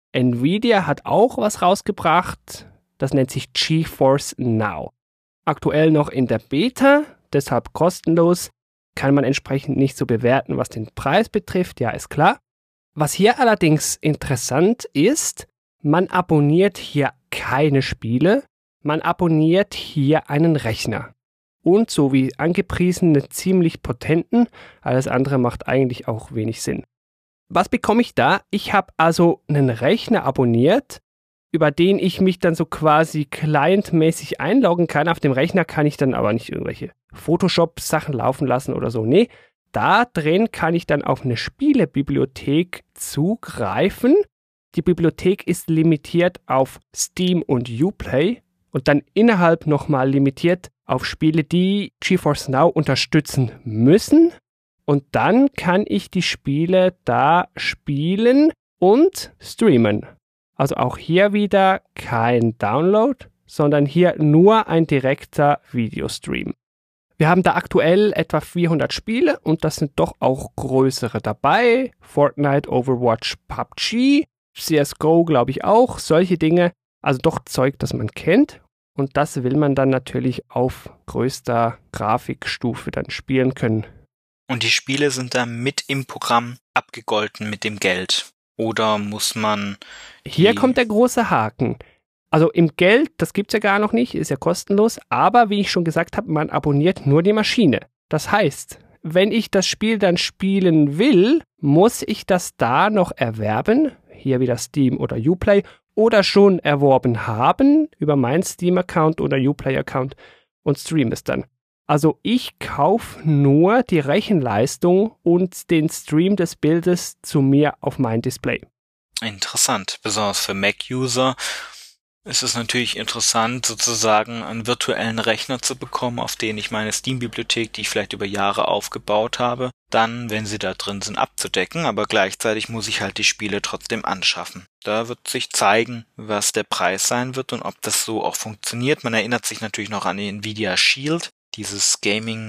Nvidia hat auch was rausgebracht, das nennt sich GeForce Now. Aktuell noch in der Beta, deshalb kostenlos, kann man entsprechend nicht so bewerten, was den Preis betrifft, ja, ist klar. Was hier allerdings interessant ist, man abonniert hier keine Spiele, man abonniert hier einen Rechner. Und so wie angepriesen, einen ziemlich potenten, alles andere macht eigentlich auch wenig Sinn. Was bekomme ich da? Ich habe also einen Rechner abonniert, über den ich mich dann so quasi clientmäßig einloggen kann. Auf dem Rechner kann ich dann aber nicht irgendwelche Photoshop-Sachen laufen lassen oder so. Nee, da drin kann ich dann auf eine Spielebibliothek zugreifen. Die Bibliothek ist limitiert auf Steam und Uplay und dann innerhalb nochmal limitiert auf Spiele, die GeForce Now unterstützen müssen. Und dann kann ich die Spiele da spielen und streamen. Also auch hier wieder kein Download, sondern hier nur ein direkter Videostream. Wir haben da aktuell etwa 400 Spiele und das sind doch auch größere dabei. Fortnite, Overwatch, PUBG, CSGO glaube ich auch, solche Dinge. Also doch Zeug, das man kennt. Und das will man dann natürlich auf größter Grafikstufe dann spielen können. Und die Spiele sind dann mit im Programm abgegolten mit dem Geld. Oder muss man... Hier kommt der große Haken. Also im Geld, das gibt's ja gar noch nicht, ist ja kostenlos. Aber wie ich schon gesagt habe, man abonniert nur die Maschine. Das heißt, wenn ich das Spiel dann spielen will, muss ich das da noch erwerben. Hier wieder Steam oder Uplay. Oder schon erworben haben über meinen Steam-Account oder Uplay-Account und stream es dann. Also ich kaufe nur die Rechenleistung und den Stream des Bildes zu mir auf mein Display. Interessant, besonders für Mac-User ist es natürlich interessant, sozusagen einen virtuellen Rechner zu bekommen, auf den ich meine Steam-Bibliothek, die ich vielleicht über Jahre aufgebaut habe, dann, wenn sie da drin sind, abzudecken, aber gleichzeitig muss ich halt die Spiele trotzdem anschaffen. Da wird sich zeigen, was der Preis sein wird und ob das so auch funktioniert. Man erinnert sich natürlich noch an die Nvidia Shield, dieses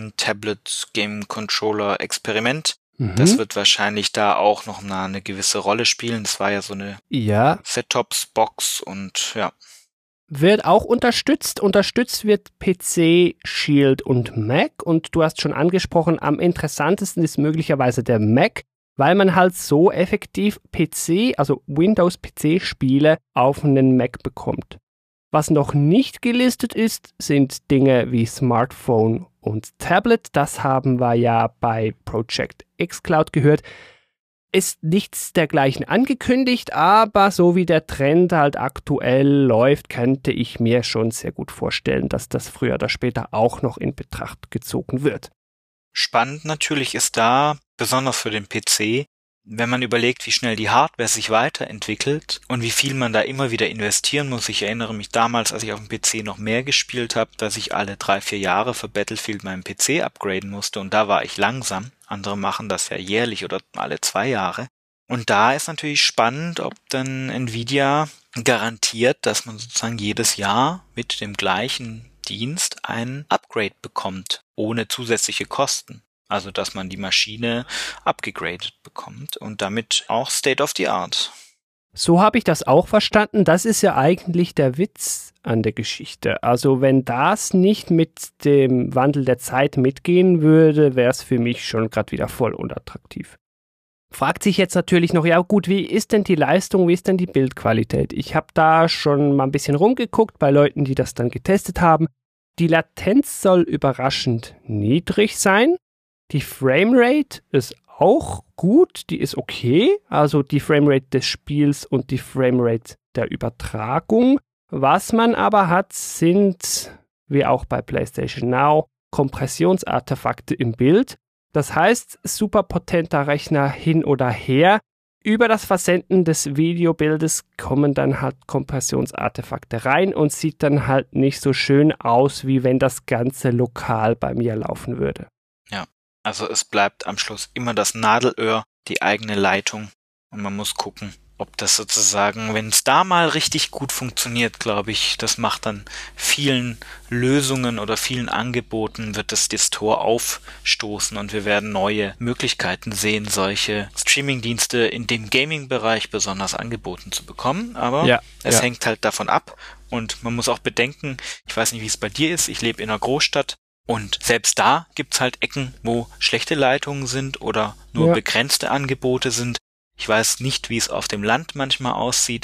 Gaming-Tablet-Game-Controller-Experiment. Das wird wahrscheinlich da auch noch mal eine gewisse Rolle spielen. Das war ja so eine Set-Tops-Box und ja. Wird auch unterstützt. Unterstützt wird PC, Shield und Mac. Und du hast schon angesprochen, am interessantesten ist möglicherweise der Mac, weil man halt so effektiv PC, also Windows-PC-Spiele auf einen Mac bekommt. Was noch nicht gelistet ist, sind Dinge wie Smartphone und Tablet. Das haben wir ja bei Project xCloud gehört. Ist nichts dergleichen angekündigt, aber so wie der Trend halt aktuell läuft, könnte ich mir schon sehr gut vorstellen, dass das früher oder später auch noch in Betracht gezogen wird. Spannend natürlich ist da, besonders für den PC, wenn man überlegt, wie schnell die Hardware sich weiterentwickelt und wie viel man da immer wieder investieren muss. Ich erinnere mich damals, als ich auf dem PC noch mehr gespielt habe, dass ich alle 3-4 Jahre für Battlefield meinen PC upgraden musste und da war ich langsam. Andere machen das ja jährlich oder alle 2 Jahre. Und da ist natürlich spannend, ob dann Nvidia garantiert, dass man sozusagen jedes Jahr mit dem gleichen Dienst ein Upgrade bekommt, ohne zusätzliche Kosten. Also, dass man die Maschine abgegradet bekommt und damit auch State of the Art. So habe ich das auch verstanden. Das ist ja eigentlich der Witz an der Geschichte. Also, wenn das nicht mit dem Wandel der Zeit mitgehen würde, wäre es für mich schon gerade wieder voll unattraktiv. Fragt sich jetzt natürlich noch, ja gut, wie ist denn die Leistung, wie ist denn die Bildqualität? Ich habe da schon mal ein bisschen rumgeguckt bei Leuten, die das dann getestet haben. Die Latenz soll überraschend niedrig sein. Die Framerate ist auch gut, die ist okay. Also die Framerate des Spiels und die Framerate der Übertragung. Was man aber hat, sind, wie auch bei PlayStation Now, Kompressionsartefakte im Bild. Das heißt, superpotenter Rechner hin oder her. Über das Versenden des Videobildes kommen dann halt Kompressionsartefakte rein und sieht dann halt nicht so schön aus, wie wenn das Ganze lokal bei mir laufen würde. Ja, also es bleibt am Schluss immer das Nadelöhr, die eigene Leitung und man muss gucken, ob das sozusagen, wenn es da mal richtig gut funktioniert, glaube ich, das macht dann vielen Lösungen oder vielen Angeboten, wird das Tor aufstoßen und wir werden neue Möglichkeiten sehen, solche Streaming-Dienste in dem Gaming-Bereich besonders angeboten zu bekommen. Aber es hängt halt davon ab und man muss auch bedenken, ich weiß nicht, wie es bei dir ist, ich lebe in einer Großstadt und selbst da gibt's halt Ecken, wo schlechte Leitungen sind oder nur begrenzte Angebote sind. Ich weiß nicht, wie es auf dem Land manchmal aussieht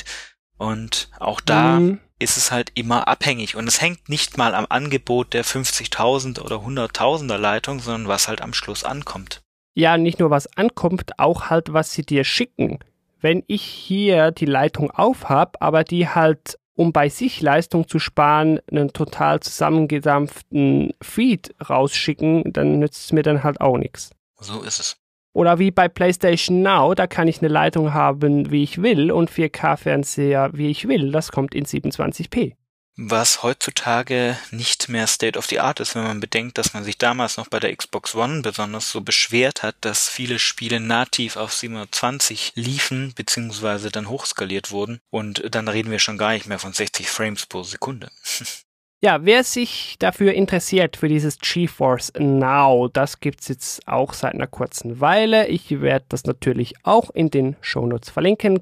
und auch da ist es halt immer abhängig und es hängt nicht mal am Angebot der 50.000 oder 100.000er Leitung, sondern was halt am Schluss ankommt. Ja, nicht nur was ankommt, auch halt was sie dir schicken. Wenn ich hier die Leitung aufhab, aber die halt, um bei sich Leistung zu sparen, einen total zusammengedampften Feed rausschicken, dann nützt es mir dann halt auch nichts. So ist es. Oder wie bei PlayStation Now, da kann ich eine Leitung haben, wie ich will und 4K-Fernseher, wie ich will. Das kommt in 27p. Was heutzutage nicht mehr State of the Art ist, wenn man bedenkt, dass man sich damals noch bei der Xbox One besonders so beschwert hat, dass viele Spiele nativ auf 720 liefen, beziehungsweise dann hochskaliert wurden. Und dann reden wir schon gar nicht mehr von 60 Frames pro Sekunde. Ja, wer sich dafür interessiert, für dieses GeForce Now, das gibt's jetzt auch seit einer kurzen Weile. Ich werde das natürlich auch in den Shownotes verlinken.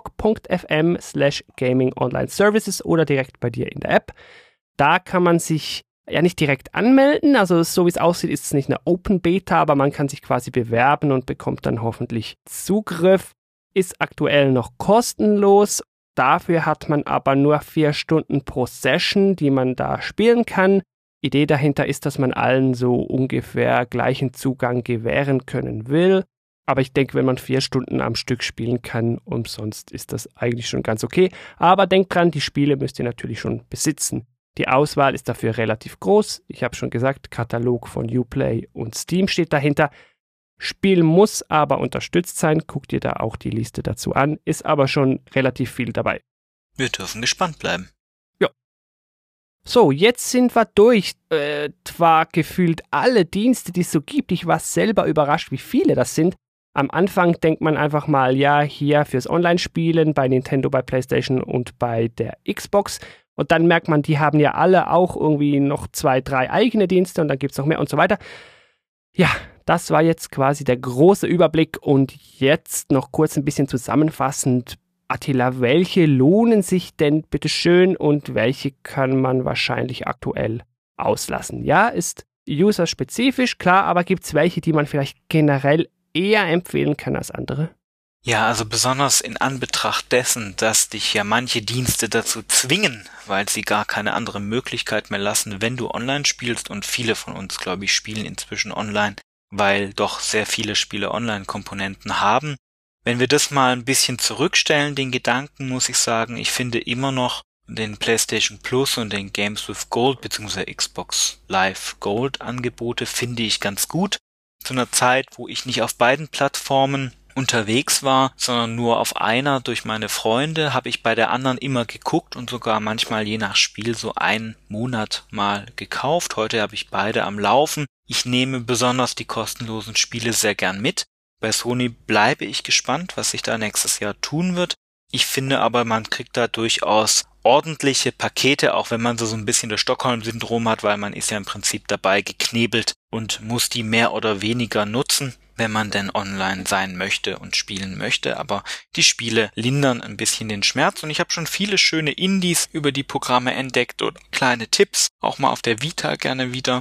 gametalk.fm/gaming-online-services oder direkt bei dir in der App. Da kann man sich ja nicht direkt anmelden, also so wie es aussieht, ist es nicht eine Open Beta, aber man kann sich quasi bewerben und bekommt dann hoffentlich Zugriff. Ist aktuell noch kostenlos. Dafür hat man aber nur 4 Stunden pro Session, die man da spielen kann. Idee dahinter ist, dass man allen so ungefähr gleichen Zugang gewähren können will. Aber ich denke, wenn man 4 Stunden am Stück spielen kann, umsonst ist das eigentlich schon ganz okay. Aber denkt dran, die Spiele müsst ihr natürlich schon besitzen. Die Auswahl ist dafür relativ groß. Ich habe schon gesagt, Katalog von Uplay und Steam steht dahinter. Spiel muss aber unterstützt sein, guck dir da auch die Liste dazu an, ist aber schon relativ viel dabei. Wir dürfen gespannt bleiben. Ja. So, jetzt sind wir durch. Zwar gefühlt alle Dienste, die es so gibt. Ich war selber überrascht, wie viele das sind. Am Anfang denkt man einfach mal, ja, hier fürs Online-Spielen, bei Nintendo, bei PlayStation und bei der Xbox. Und dann merkt man, die haben ja alle auch irgendwie noch 2, 3 eigene Dienste und dann gibt es noch mehr und so weiter. Ja, das war jetzt quasi der große Überblick und jetzt noch kurz ein bisschen zusammenfassend. Attila, welche lohnen sich denn bitteschön und welche kann man wahrscheinlich aktuell auslassen? Ja, ist userspezifisch, klar, aber gibt es welche, die man vielleicht generell eher empfehlen kann als andere? Ja, also besonders in Anbetracht dessen, dass dich ja manche Dienste dazu zwingen, weil sie gar keine andere Möglichkeit mehr lassen, wenn du online spielst und viele von uns, glaube ich, spielen inzwischen online, weil doch sehr viele Spiele Online-Komponenten haben. Wenn wir das mal ein bisschen zurückstellen, den Gedanken, muss ich sagen, ich finde immer noch den PlayStation Plus und den Games with Gold bzw. Xbox Live Gold Angebote finde ich ganz gut. Zu einer Zeit, wo ich nicht auf beiden Plattformen unterwegs war, sondern nur auf einer durch meine Freunde, habe ich bei der anderen immer geguckt und sogar manchmal je nach Spiel so einen Monat mal gekauft. Heute habe ich beide am Laufen. Ich nehme besonders die kostenlosen Spiele sehr gern mit. Bei Sony bleibe ich gespannt, was sich da nächstes Jahr tun wird. Ich finde aber, man kriegt da durchaus ordentliche Pakete, auch wenn man so ein bisschen das Stockholm-Syndrom hat, weil man ist ja im Prinzip dabei geknebelt und muss die mehr oder weniger nutzen, wenn man denn online sein möchte und spielen möchte. Aber die Spiele lindern ein bisschen den Schmerz und ich habe schon viele schöne Indies über die Programme entdeckt und kleine Tipps, auch mal auf der Vita gerne wieder.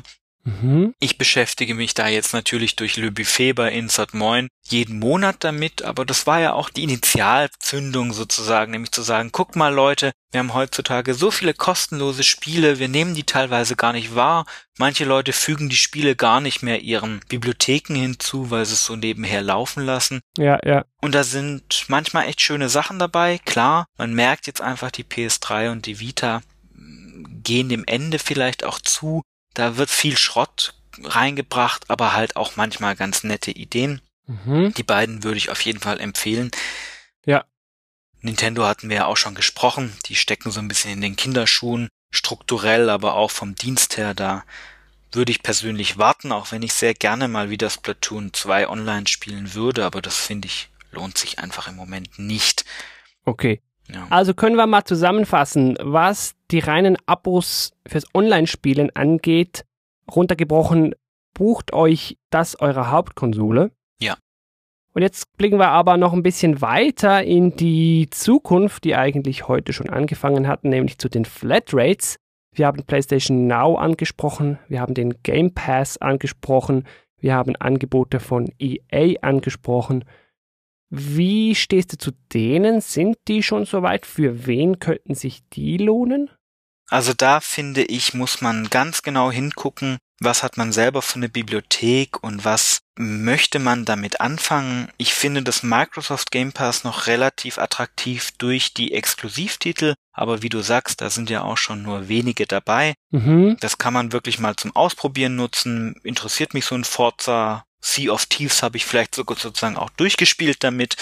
Ich beschäftige mich da jetzt natürlich durch Le Buffet bei Insert Moin jeden Monat damit, aber das war ja auch die Initialzündung sozusagen, nämlich zu sagen, guck mal Leute, wir haben heutzutage so viele kostenlose Spiele, wir nehmen die teilweise gar nicht wahr. Manche Leute fügen die Spiele gar nicht mehr ihren Bibliotheken hinzu, weil sie es so nebenher laufen lassen. Ja, ja. Und da sind manchmal echt schöne Sachen dabei. Klar, man merkt jetzt einfach, die PS3 und die Vita gehen dem Ende vielleicht auch zu. Da wird viel Schrott reingebracht, aber halt auch manchmal ganz nette Ideen. Die beiden würde ich auf jeden Fall empfehlen. Ja. Nintendo hatten wir ja auch schon gesprochen. Die stecken so ein bisschen in den Kinderschuhen, strukturell, aber auch vom Dienst her. Da würde ich persönlich warten, auch wenn ich sehr gerne mal wieder Splatoon 2 online spielen würde. Aber das, finde ich, lohnt sich einfach im Moment nicht. Okay. Ja. Also können wir mal zusammenfassen, was die reinen Abos fürs Online-Spielen angeht. Runtergebrochen, bucht euch das eure Hauptkonsole. Ja. Und jetzt blicken wir aber noch ein bisschen weiter in die Zukunft, die eigentlich heute schon angefangen hat, nämlich zu den Flatrates. Wir haben PlayStation Now angesprochen, wir haben den Game Pass angesprochen, wir haben Angebote von EA angesprochen. Wie stehst du zu denen? Sind die schon soweit? Für wen könnten sich die lohnen? Also da finde ich, muss man ganz genau hingucken, was hat man selber für eine Bibliothek und was möchte man damit anfangen. Ich finde das Microsoft Game Pass noch relativ attraktiv durch die Exklusivtitel, aber wie du sagst, da sind ja auch schon nur wenige dabei. Das kann man wirklich mal zum Ausprobieren nutzen. Interessiert mich so ein Forza. Sea of Thieves habe ich vielleicht sozusagen auch durchgespielt damit.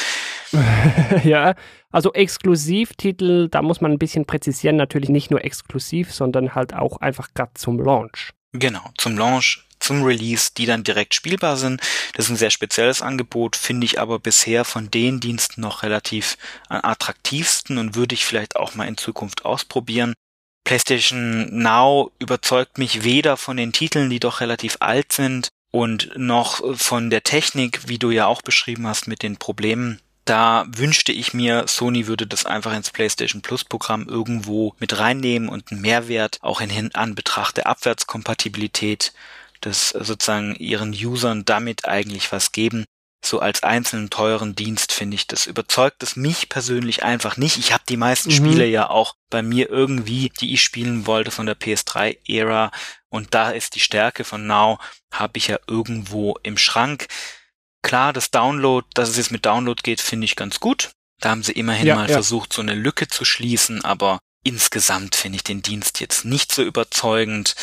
Ja, also Exklusivtitel, da muss man ein bisschen präzisieren, natürlich nicht nur exklusiv, sondern halt auch einfach gerade zum Launch. Genau, zum Launch, zum Release, die dann direkt spielbar sind. Das ist ein sehr spezielles Angebot, finde ich aber bisher von den Diensten noch relativ am attraktivsten und würde ich vielleicht auch mal in Zukunft ausprobieren. PlayStation Now überzeugt mich weder von den Titeln, die doch relativ alt sind, und noch von der Technik, wie du ja auch beschrieben hast mit den Problemen. Da wünschte ich mir, Sony würde das einfach ins PlayStation Plus Programm irgendwo mit reinnehmen und einen Mehrwert auch in Anbetracht der Abwärtskompatibilität, das sozusagen ihren Usern damit eigentlich was geben. So als einzelnen teuren Dienst finde ich, das überzeugt es mich persönlich einfach nicht. Ich habe die meisten Spiele ja auch bei mir irgendwie, die ich spielen wollte von der PS3-Ära, und da ist die Stärke von Now, habe ich ja irgendwo im Schrank. Klar, das Download, dass es jetzt mit Download geht, finde ich ganz gut. Da haben sie immerhin versucht, so eine Lücke zu schließen, aber insgesamt finde ich den Dienst jetzt nicht so überzeugend.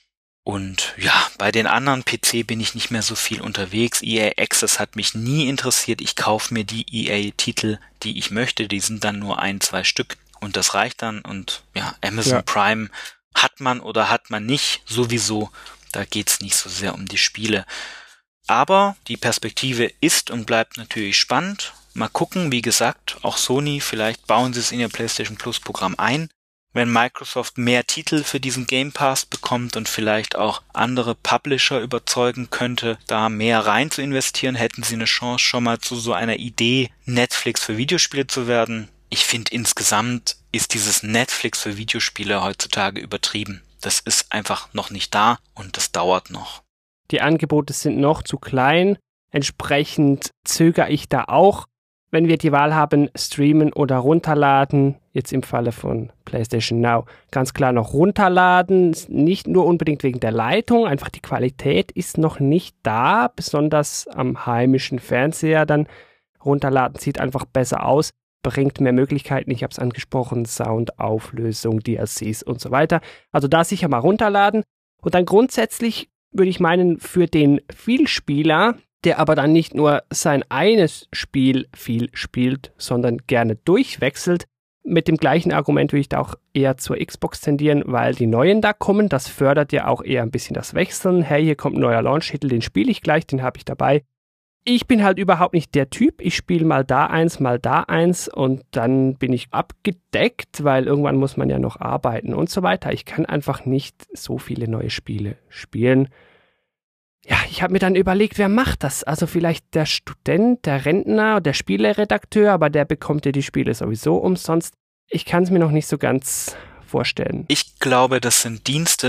Und ja, bei den anderen PC bin ich nicht mehr so viel unterwegs. EA Access hat mich nie interessiert. Ich kaufe mir die EA-Titel, die ich möchte. Die sind dann nur 1-2 Stück und das reicht dann. Und ja, Amazon Prime hat man oder hat man nicht, sowieso. Da geht's nicht so sehr um die Spiele. Aber die Perspektive ist und bleibt natürlich spannend. Mal gucken, wie gesagt, auch Sony, vielleicht bauen sie es in ihr PlayStation Plus Programm ein. Wenn Microsoft mehr Titel für diesen Game Pass bekommt und vielleicht auch andere Publisher überzeugen könnte, da mehr rein zu investieren, hätten sie eine Chance, schon mal zu so einer Idee, Netflix für Videospiele zu werden. Ich finde, insgesamt ist dieses Netflix für Videospiele heutzutage übertrieben. Das ist einfach noch nicht da und das dauert noch. Die Angebote sind noch zu klein, entsprechend zögere ich da auch. Wenn wir die Wahl haben, streamen oder runterladen, jetzt im Falle von PlayStation Now, ganz klar noch runterladen, nicht nur unbedingt wegen der Leitung, einfach die Qualität ist noch nicht da, besonders am heimischen Fernseher dann. Runterladen sieht einfach besser aus, bringt mehr Möglichkeiten, ich habe es angesprochen, Sound, Auflösung, DLCs und so weiter. Also da sicher mal runterladen. Und dann grundsätzlich würde ich meinen, für den Vielspieler, der aber dann nicht nur sein eines Spiel viel spielt, sondern gerne durchwechselt. Mit dem gleichen Argument würde ich da auch eher zur Xbox tendieren, weil die neuen da kommen. Das fördert ja auch eher ein bisschen das Wechseln. Hey, hier kommt ein neuer Launch-Titel, den spiele ich gleich, den habe ich dabei. Ich bin halt überhaupt nicht der Typ. Ich spiele mal da eins und dann bin ich abgedeckt, weil irgendwann muss man ja noch arbeiten und so weiter. Ich kann einfach nicht so viele neue Spiele spielen. Ja, ich habe mir dann überlegt, wer macht das? Also vielleicht der Student, der Rentner, der Spieleredakteur, aber der bekommt ja die Spiele sowieso umsonst. Ich kann es mir noch nicht so ganz vorstellen. Ich glaube, das sind Dienste,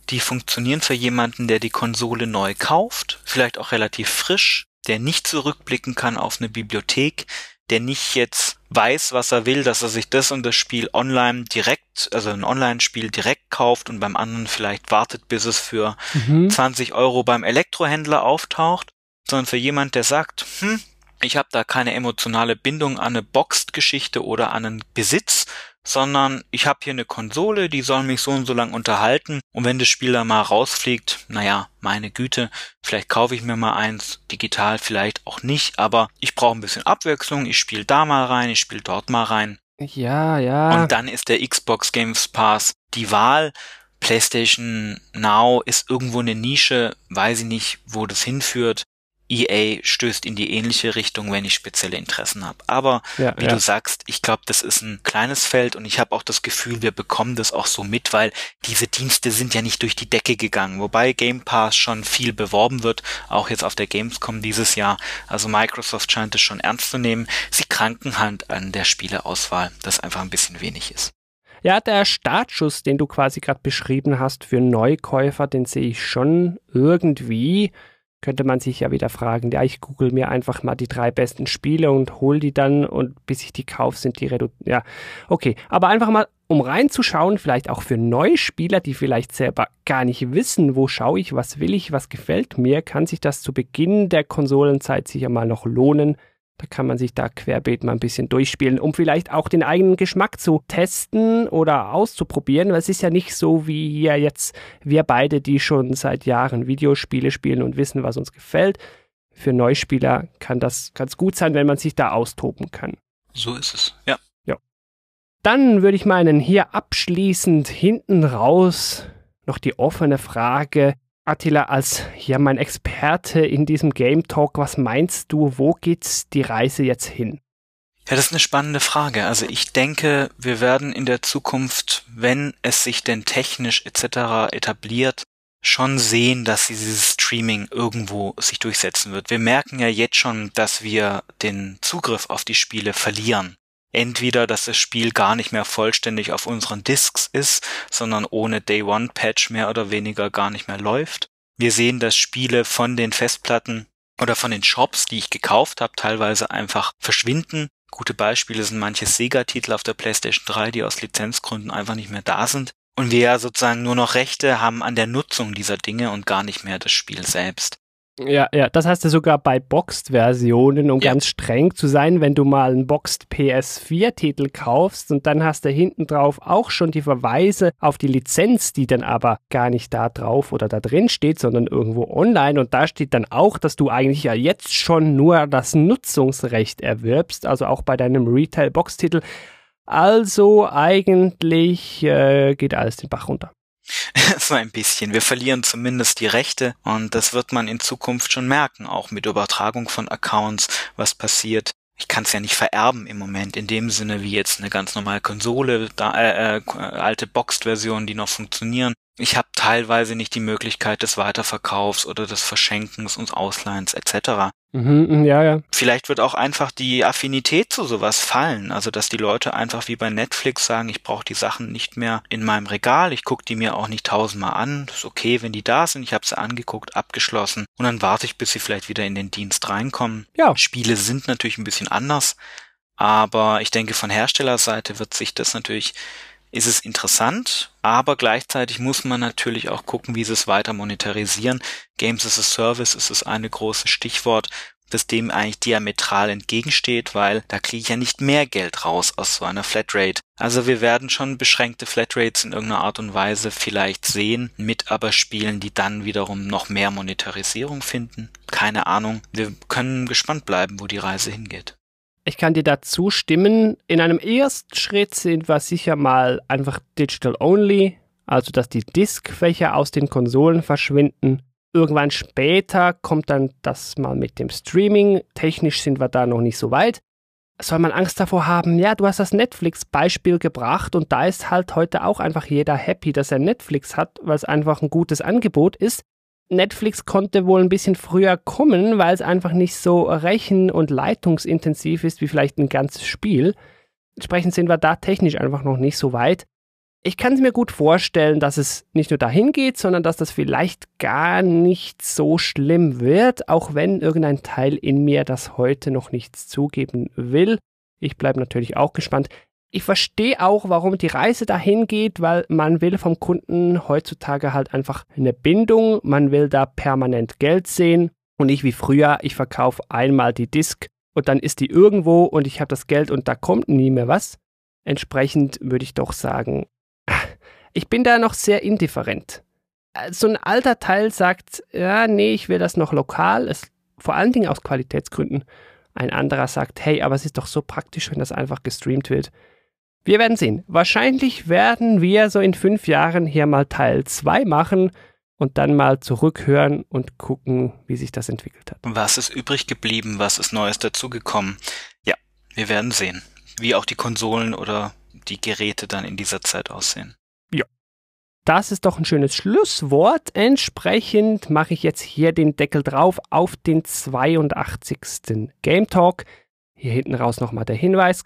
die funktionieren für jemanden, der die Konsole neu kauft, vielleicht auch relativ frisch, der nicht zurückblicken kann auf eine Bibliothek, der nicht jetzt weiß, was er will, dass er sich das und das Spiel online direkt, also ein Online-Spiel direkt kauft und beim anderen vielleicht wartet, bis es für 20 € beim Elektrohändler auftaucht, sondern für jemand, der sagt, ich habe da keine emotionale Bindung an eine Boxed-Geschichte oder an einen Besitz, sondern ich habe hier eine Konsole, die soll mich so und so lang unterhalten und wenn das Spiel da mal rausfliegt, naja, meine Güte, vielleicht kaufe ich mir mal eins, digital vielleicht auch nicht, aber ich brauche ein bisschen Abwechslung, ich spiele da mal rein, ich spiele dort mal rein. Ja. Und dann ist der Xbox Games Pass die Wahl. PlayStation Now ist irgendwo eine Nische, weiß ich nicht, wo das hinführt. EA stößt in die ähnliche Richtung, wenn ich spezielle Interessen habe. Aber wie du sagst, ich glaube, das ist ein kleines Feld und ich habe auch das Gefühl, wir bekommen das auch so mit, weil diese Dienste sind ja nicht durch die Decke gegangen. Wobei Game Pass schon viel beworben wird, auch jetzt auf der Gamescom dieses Jahr. Also Microsoft scheint es schon ernst zu nehmen. Sie kranken halt an der Spieleauswahl, das einfach ein bisschen wenig ist. Ja, der Startschuss, den du quasi gerade beschrieben hast für Neukäufer, den sehe ich schon irgendwie. Könnte man sich ja wieder fragen, ja, ich google mir einfach mal die 3 besten Spiele und hol die dann und bis ich die kaufe, sind die reduziert. Ja, okay. Aber einfach mal, um reinzuschauen, vielleicht auch für Neuspieler, die vielleicht selber gar nicht wissen, wo schaue ich, was will ich, was gefällt mir, kann sich das zu Beginn der Konsolenzeit sicher mal noch lohnen. Da kann man sich da querbeet mal ein bisschen durchspielen, um vielleicht auch den eigenen Geschmack zu testen oder auszuprobieren. Weil es ist ja nicht so wie hier jetzt wir beide, die schon seit Jahren Videospiele spielen und wissen, was uns gefällt. Für Neuspieler kann das ganz gut sein, wenn man sich da austoben kann. So ist es, ja. Dann würde ich meinen hier abschließend hinten raus noch die offene Frage. Attila, als mein Experte in diesem Game Talk, was meinst du, wo geht die Reise jetzt hin? Ja, das ist eine spannende Frage. Also ich denke, wir werden in der Zukunft, wenn es sich denn technisch etc. etabliert, schon sehen, dass dieses Streaming irgendwo sich durchsetzen wird. Wir merken ja jetzt schon, dass wir den Zugriff auf die Spiele verlieren. Entweder, dass das Spiel gar nicht mehr vollständig auf unseren Discs ist, sondern ohne Day-One-Patch mehr oder weniger gar nicht mehr läuft. Wir sehen, dass Spiele von den Festplatten oder von den Shops, die ich gekauft habe, teilweise einfach verschwinden. Gute Beispiele sind manche Sega-Titel auf der PlayStation 3, die aus Lizenzgründen einfach nicht mehr da sind. Und wir ja sozusagen nur noch Rechte haben an der Nutzung dieser Dinge und gar nicht mehr das Spiel selbst. Ja, das hast du sogar bei Boxed-Versionen, um ganz streng zu sein, wenn du mal einen Boxed PS4-Titel kaufst und dann hast du hinten drauf auch schon die Verweise auf die Lizenz, die dann aber gar nicht da drauf oder da drin steht, sondern irgendwo online und da steht dann auch, dass du eigentlich ja jetzt schon nur das Nutzungsrecht erwirbst, also auch bei deinem Retail-Box-Titel. Also eigentlich geht alles den Bach runter. So ein bisschen. Wir verlieren zumindest die Rechte und das wird man in Zukunft schon merken, auch mit Übertragung von Accounts, was passiert. Ich kann es ja nicht vererben im Moment, in dem Sinne wie jetzt eine ganz normale Konsole, alte Boxed-Versionen, die noch funktionieren. Ich habe teilweise nicht die Möglichkeit des Weiterverkaufs oder des Verschenkens und Ausleihens etc. Ja. Vielleicht wird auch einfach die Affinität zu sowas fallen, also dass die Leute einfach wie bei Netflix sagen, ich brauche die Sachen nicht mehr in meinem Regal, ich gucke die mir auch nicht 1000-mal an, das ist okay, wenn die da sind, ich habe sie angeguckt, abgeschlossen und dann warte ich, bis sie vielleicht wieder in den Dienst reinkommen. Ja. Spiele sind natürlich ein bisschen anders, aber ich denke, von Herstellerseite wird sich das natürlich, ist es interessant, aber gleichzeitig muss man natürlich auch gucken, wie sie es weiter monetarisieren. Games as a Service ist das eine große Stichwort, das dem eigentlich diametral entgegensteht, weil da kriege ich ja nicht mehr Geld raus aus so einer Flatrate. Also wir werden schon beschränkte Flatrates in irgendeiner Art und Weise vielleicht sehen, mit aber Spielen, die dann wiederum noch mehr Monetarisierung finden. Keine Ahnung. Wir können gespannt bleiben, wo die Reise hingeht. Ich kann dir dazu stimmen. In einem ersten Schritt sind wir sicher mal einfach digital only, also dass die Diskfächer aus den Konsolen verschwinden. Irgendwann später kommt dann das mal mit dem Streaming. Technisch sind wir da noch nicht so weit. Soll man Angst davor haben? Ja, du hast das Netflix-Beispiel gebracht und da ist halt heute auch einfach jeder happy, dass er Netflix hat, weil es einfach ein gutes Angebot ist. Netflix konnte wohl ein bisschen früher kommen, weil es einfach nicht so rechen- und leitungsintensiv ist wie vielleicht ein ganzes Spiel. Entsprechend sind wir da technisch einfach noch nicht so weit. Ich kann es mir gut vorstellen, dass es nicht nur dahin geht, sondern dass das vielleicht gar nicht so schlimm wird, auch wenn irgendein Teil in mir das heute noch nicht zugeben will. Ich bleibe natürlich auch gespannt. Ich verstehe auch, warum die Reise dahin geht, weil man will vom Kunden heutzutage halt einfach eine Bindung, man will da permanent Geld sehen und nicht wie früher, ich verkaufe einmal die Disk und dann ist die irgendwo und ich habe das Geld und da kommt nie mehr was. Entsprechend würde ich doch sagen, ich bin da noch sehr indifferent. So ein alter Teil sagt, ja, nee, ich will das noch lokal, vor allen Dingen aus Qualitätsgründen. Ein anderer sagt, hey, aber es ist doch so praktisch, wenn das einfach gestreamt wird. Wir werden sehen. Wahrscheinlich werden wir so in 5 Jahren hier mal Teil 2 machen und dann mal zurückhören und gucken, wie sich das entwickelt hat. Was ist übrig geblieben? Was ist Neues dazugekommen? Ja, wir werden sehen, wie auch die Konsolen oder die Geräte dann in dieser Zeit aussehen. Ja, das ist doch ein schönes Schlusswort. Entsprechend mache ich jetzt hier den Deckel drauf auf den 82. Game Talk. Hier hinten raus nochmal der Hinweis,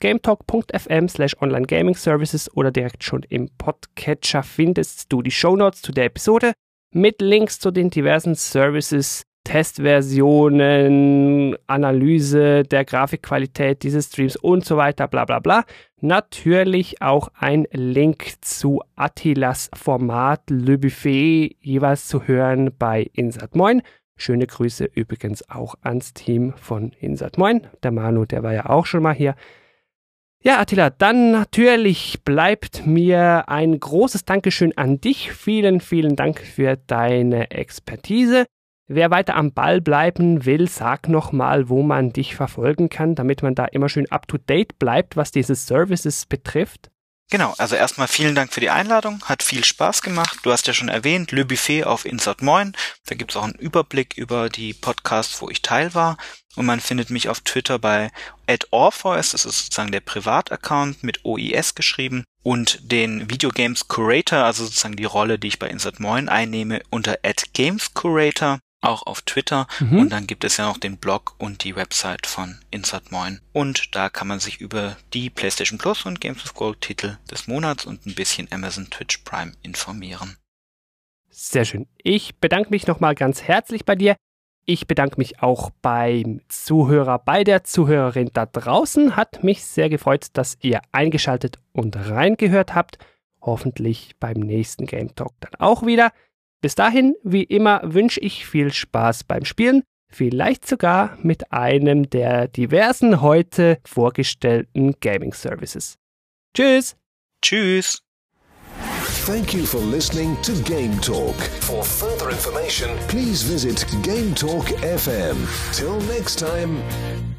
gametalk.fm/onlinegaming-services oder direkt schon im Podcatcher findest du die Shownotes zu der Episode mit Links zu den diversen Services, Testversionen, Analyse der Grafikqualität dieses Streams und so weiter, bla bla bla. Natürlich auch ein Link zu Attilas Format Le Buffet, jeweils zu hören bei Insert Moin. Schöne Grüße übrigens auch ans Team von Insert Moin. Der Manu, der war ja auch schon mal hier. Ja, Attila, dann natürlich bleibt mir ein großes Dankeschön an dich. Vielen, vielen Dank für deine Expertise. Wer weiter am Ball bleiben will, sag nochmal, wo man dich verfolgen kann, damit man da immer schön up-to-date bleibt, was diese Services betrifft. Genau, also erstmal vielen Dank für die Einladung, hat viel Spaß gemacht. Du hast ja schon erwähnt, Le Buffet auf Insert Moin. Da gibt's auch einen Überblick über die Podcasts, wo ich Teil war. Und man findet mich auf Twitter bei @Orpheus, das ist sozusagen der Privataccount mit OIS geschrieben. Und den Videogames Curator, also sozusagen die Rolle, die ich bei Insert Moin einnehme, unter @GamesCurator. Auch auf Twitter. Und dann gibt es ja noch den Blog und die Website von Insert Moin. Und da kann man sich über die PlayStation Plus und Games with Gold Titel des Monats und ein bisschen Amazon Twitch Prime informieren. Sehr schön. Ich bedanke mich nochmal ganz herzlich bei dir. Ich bedanke mich auch beim Zuhörer, bei der Zuhörerin da draußen. Hat mich sehr gefreut, dass ihr eingeschaltet und reingehört habt. Hoffentlich beim nächsten Game Talk dann auch wieder. Bis dahin, wie immer, wünsche ich viel Spaß beim Spielen, vielleicht sogar mit einem der diversen heute vorgestellten Gaming Services. Tschüss! Tschüss! Thank you for listening to Game Talk. For further information, please visit Game Talk FM. Till next time.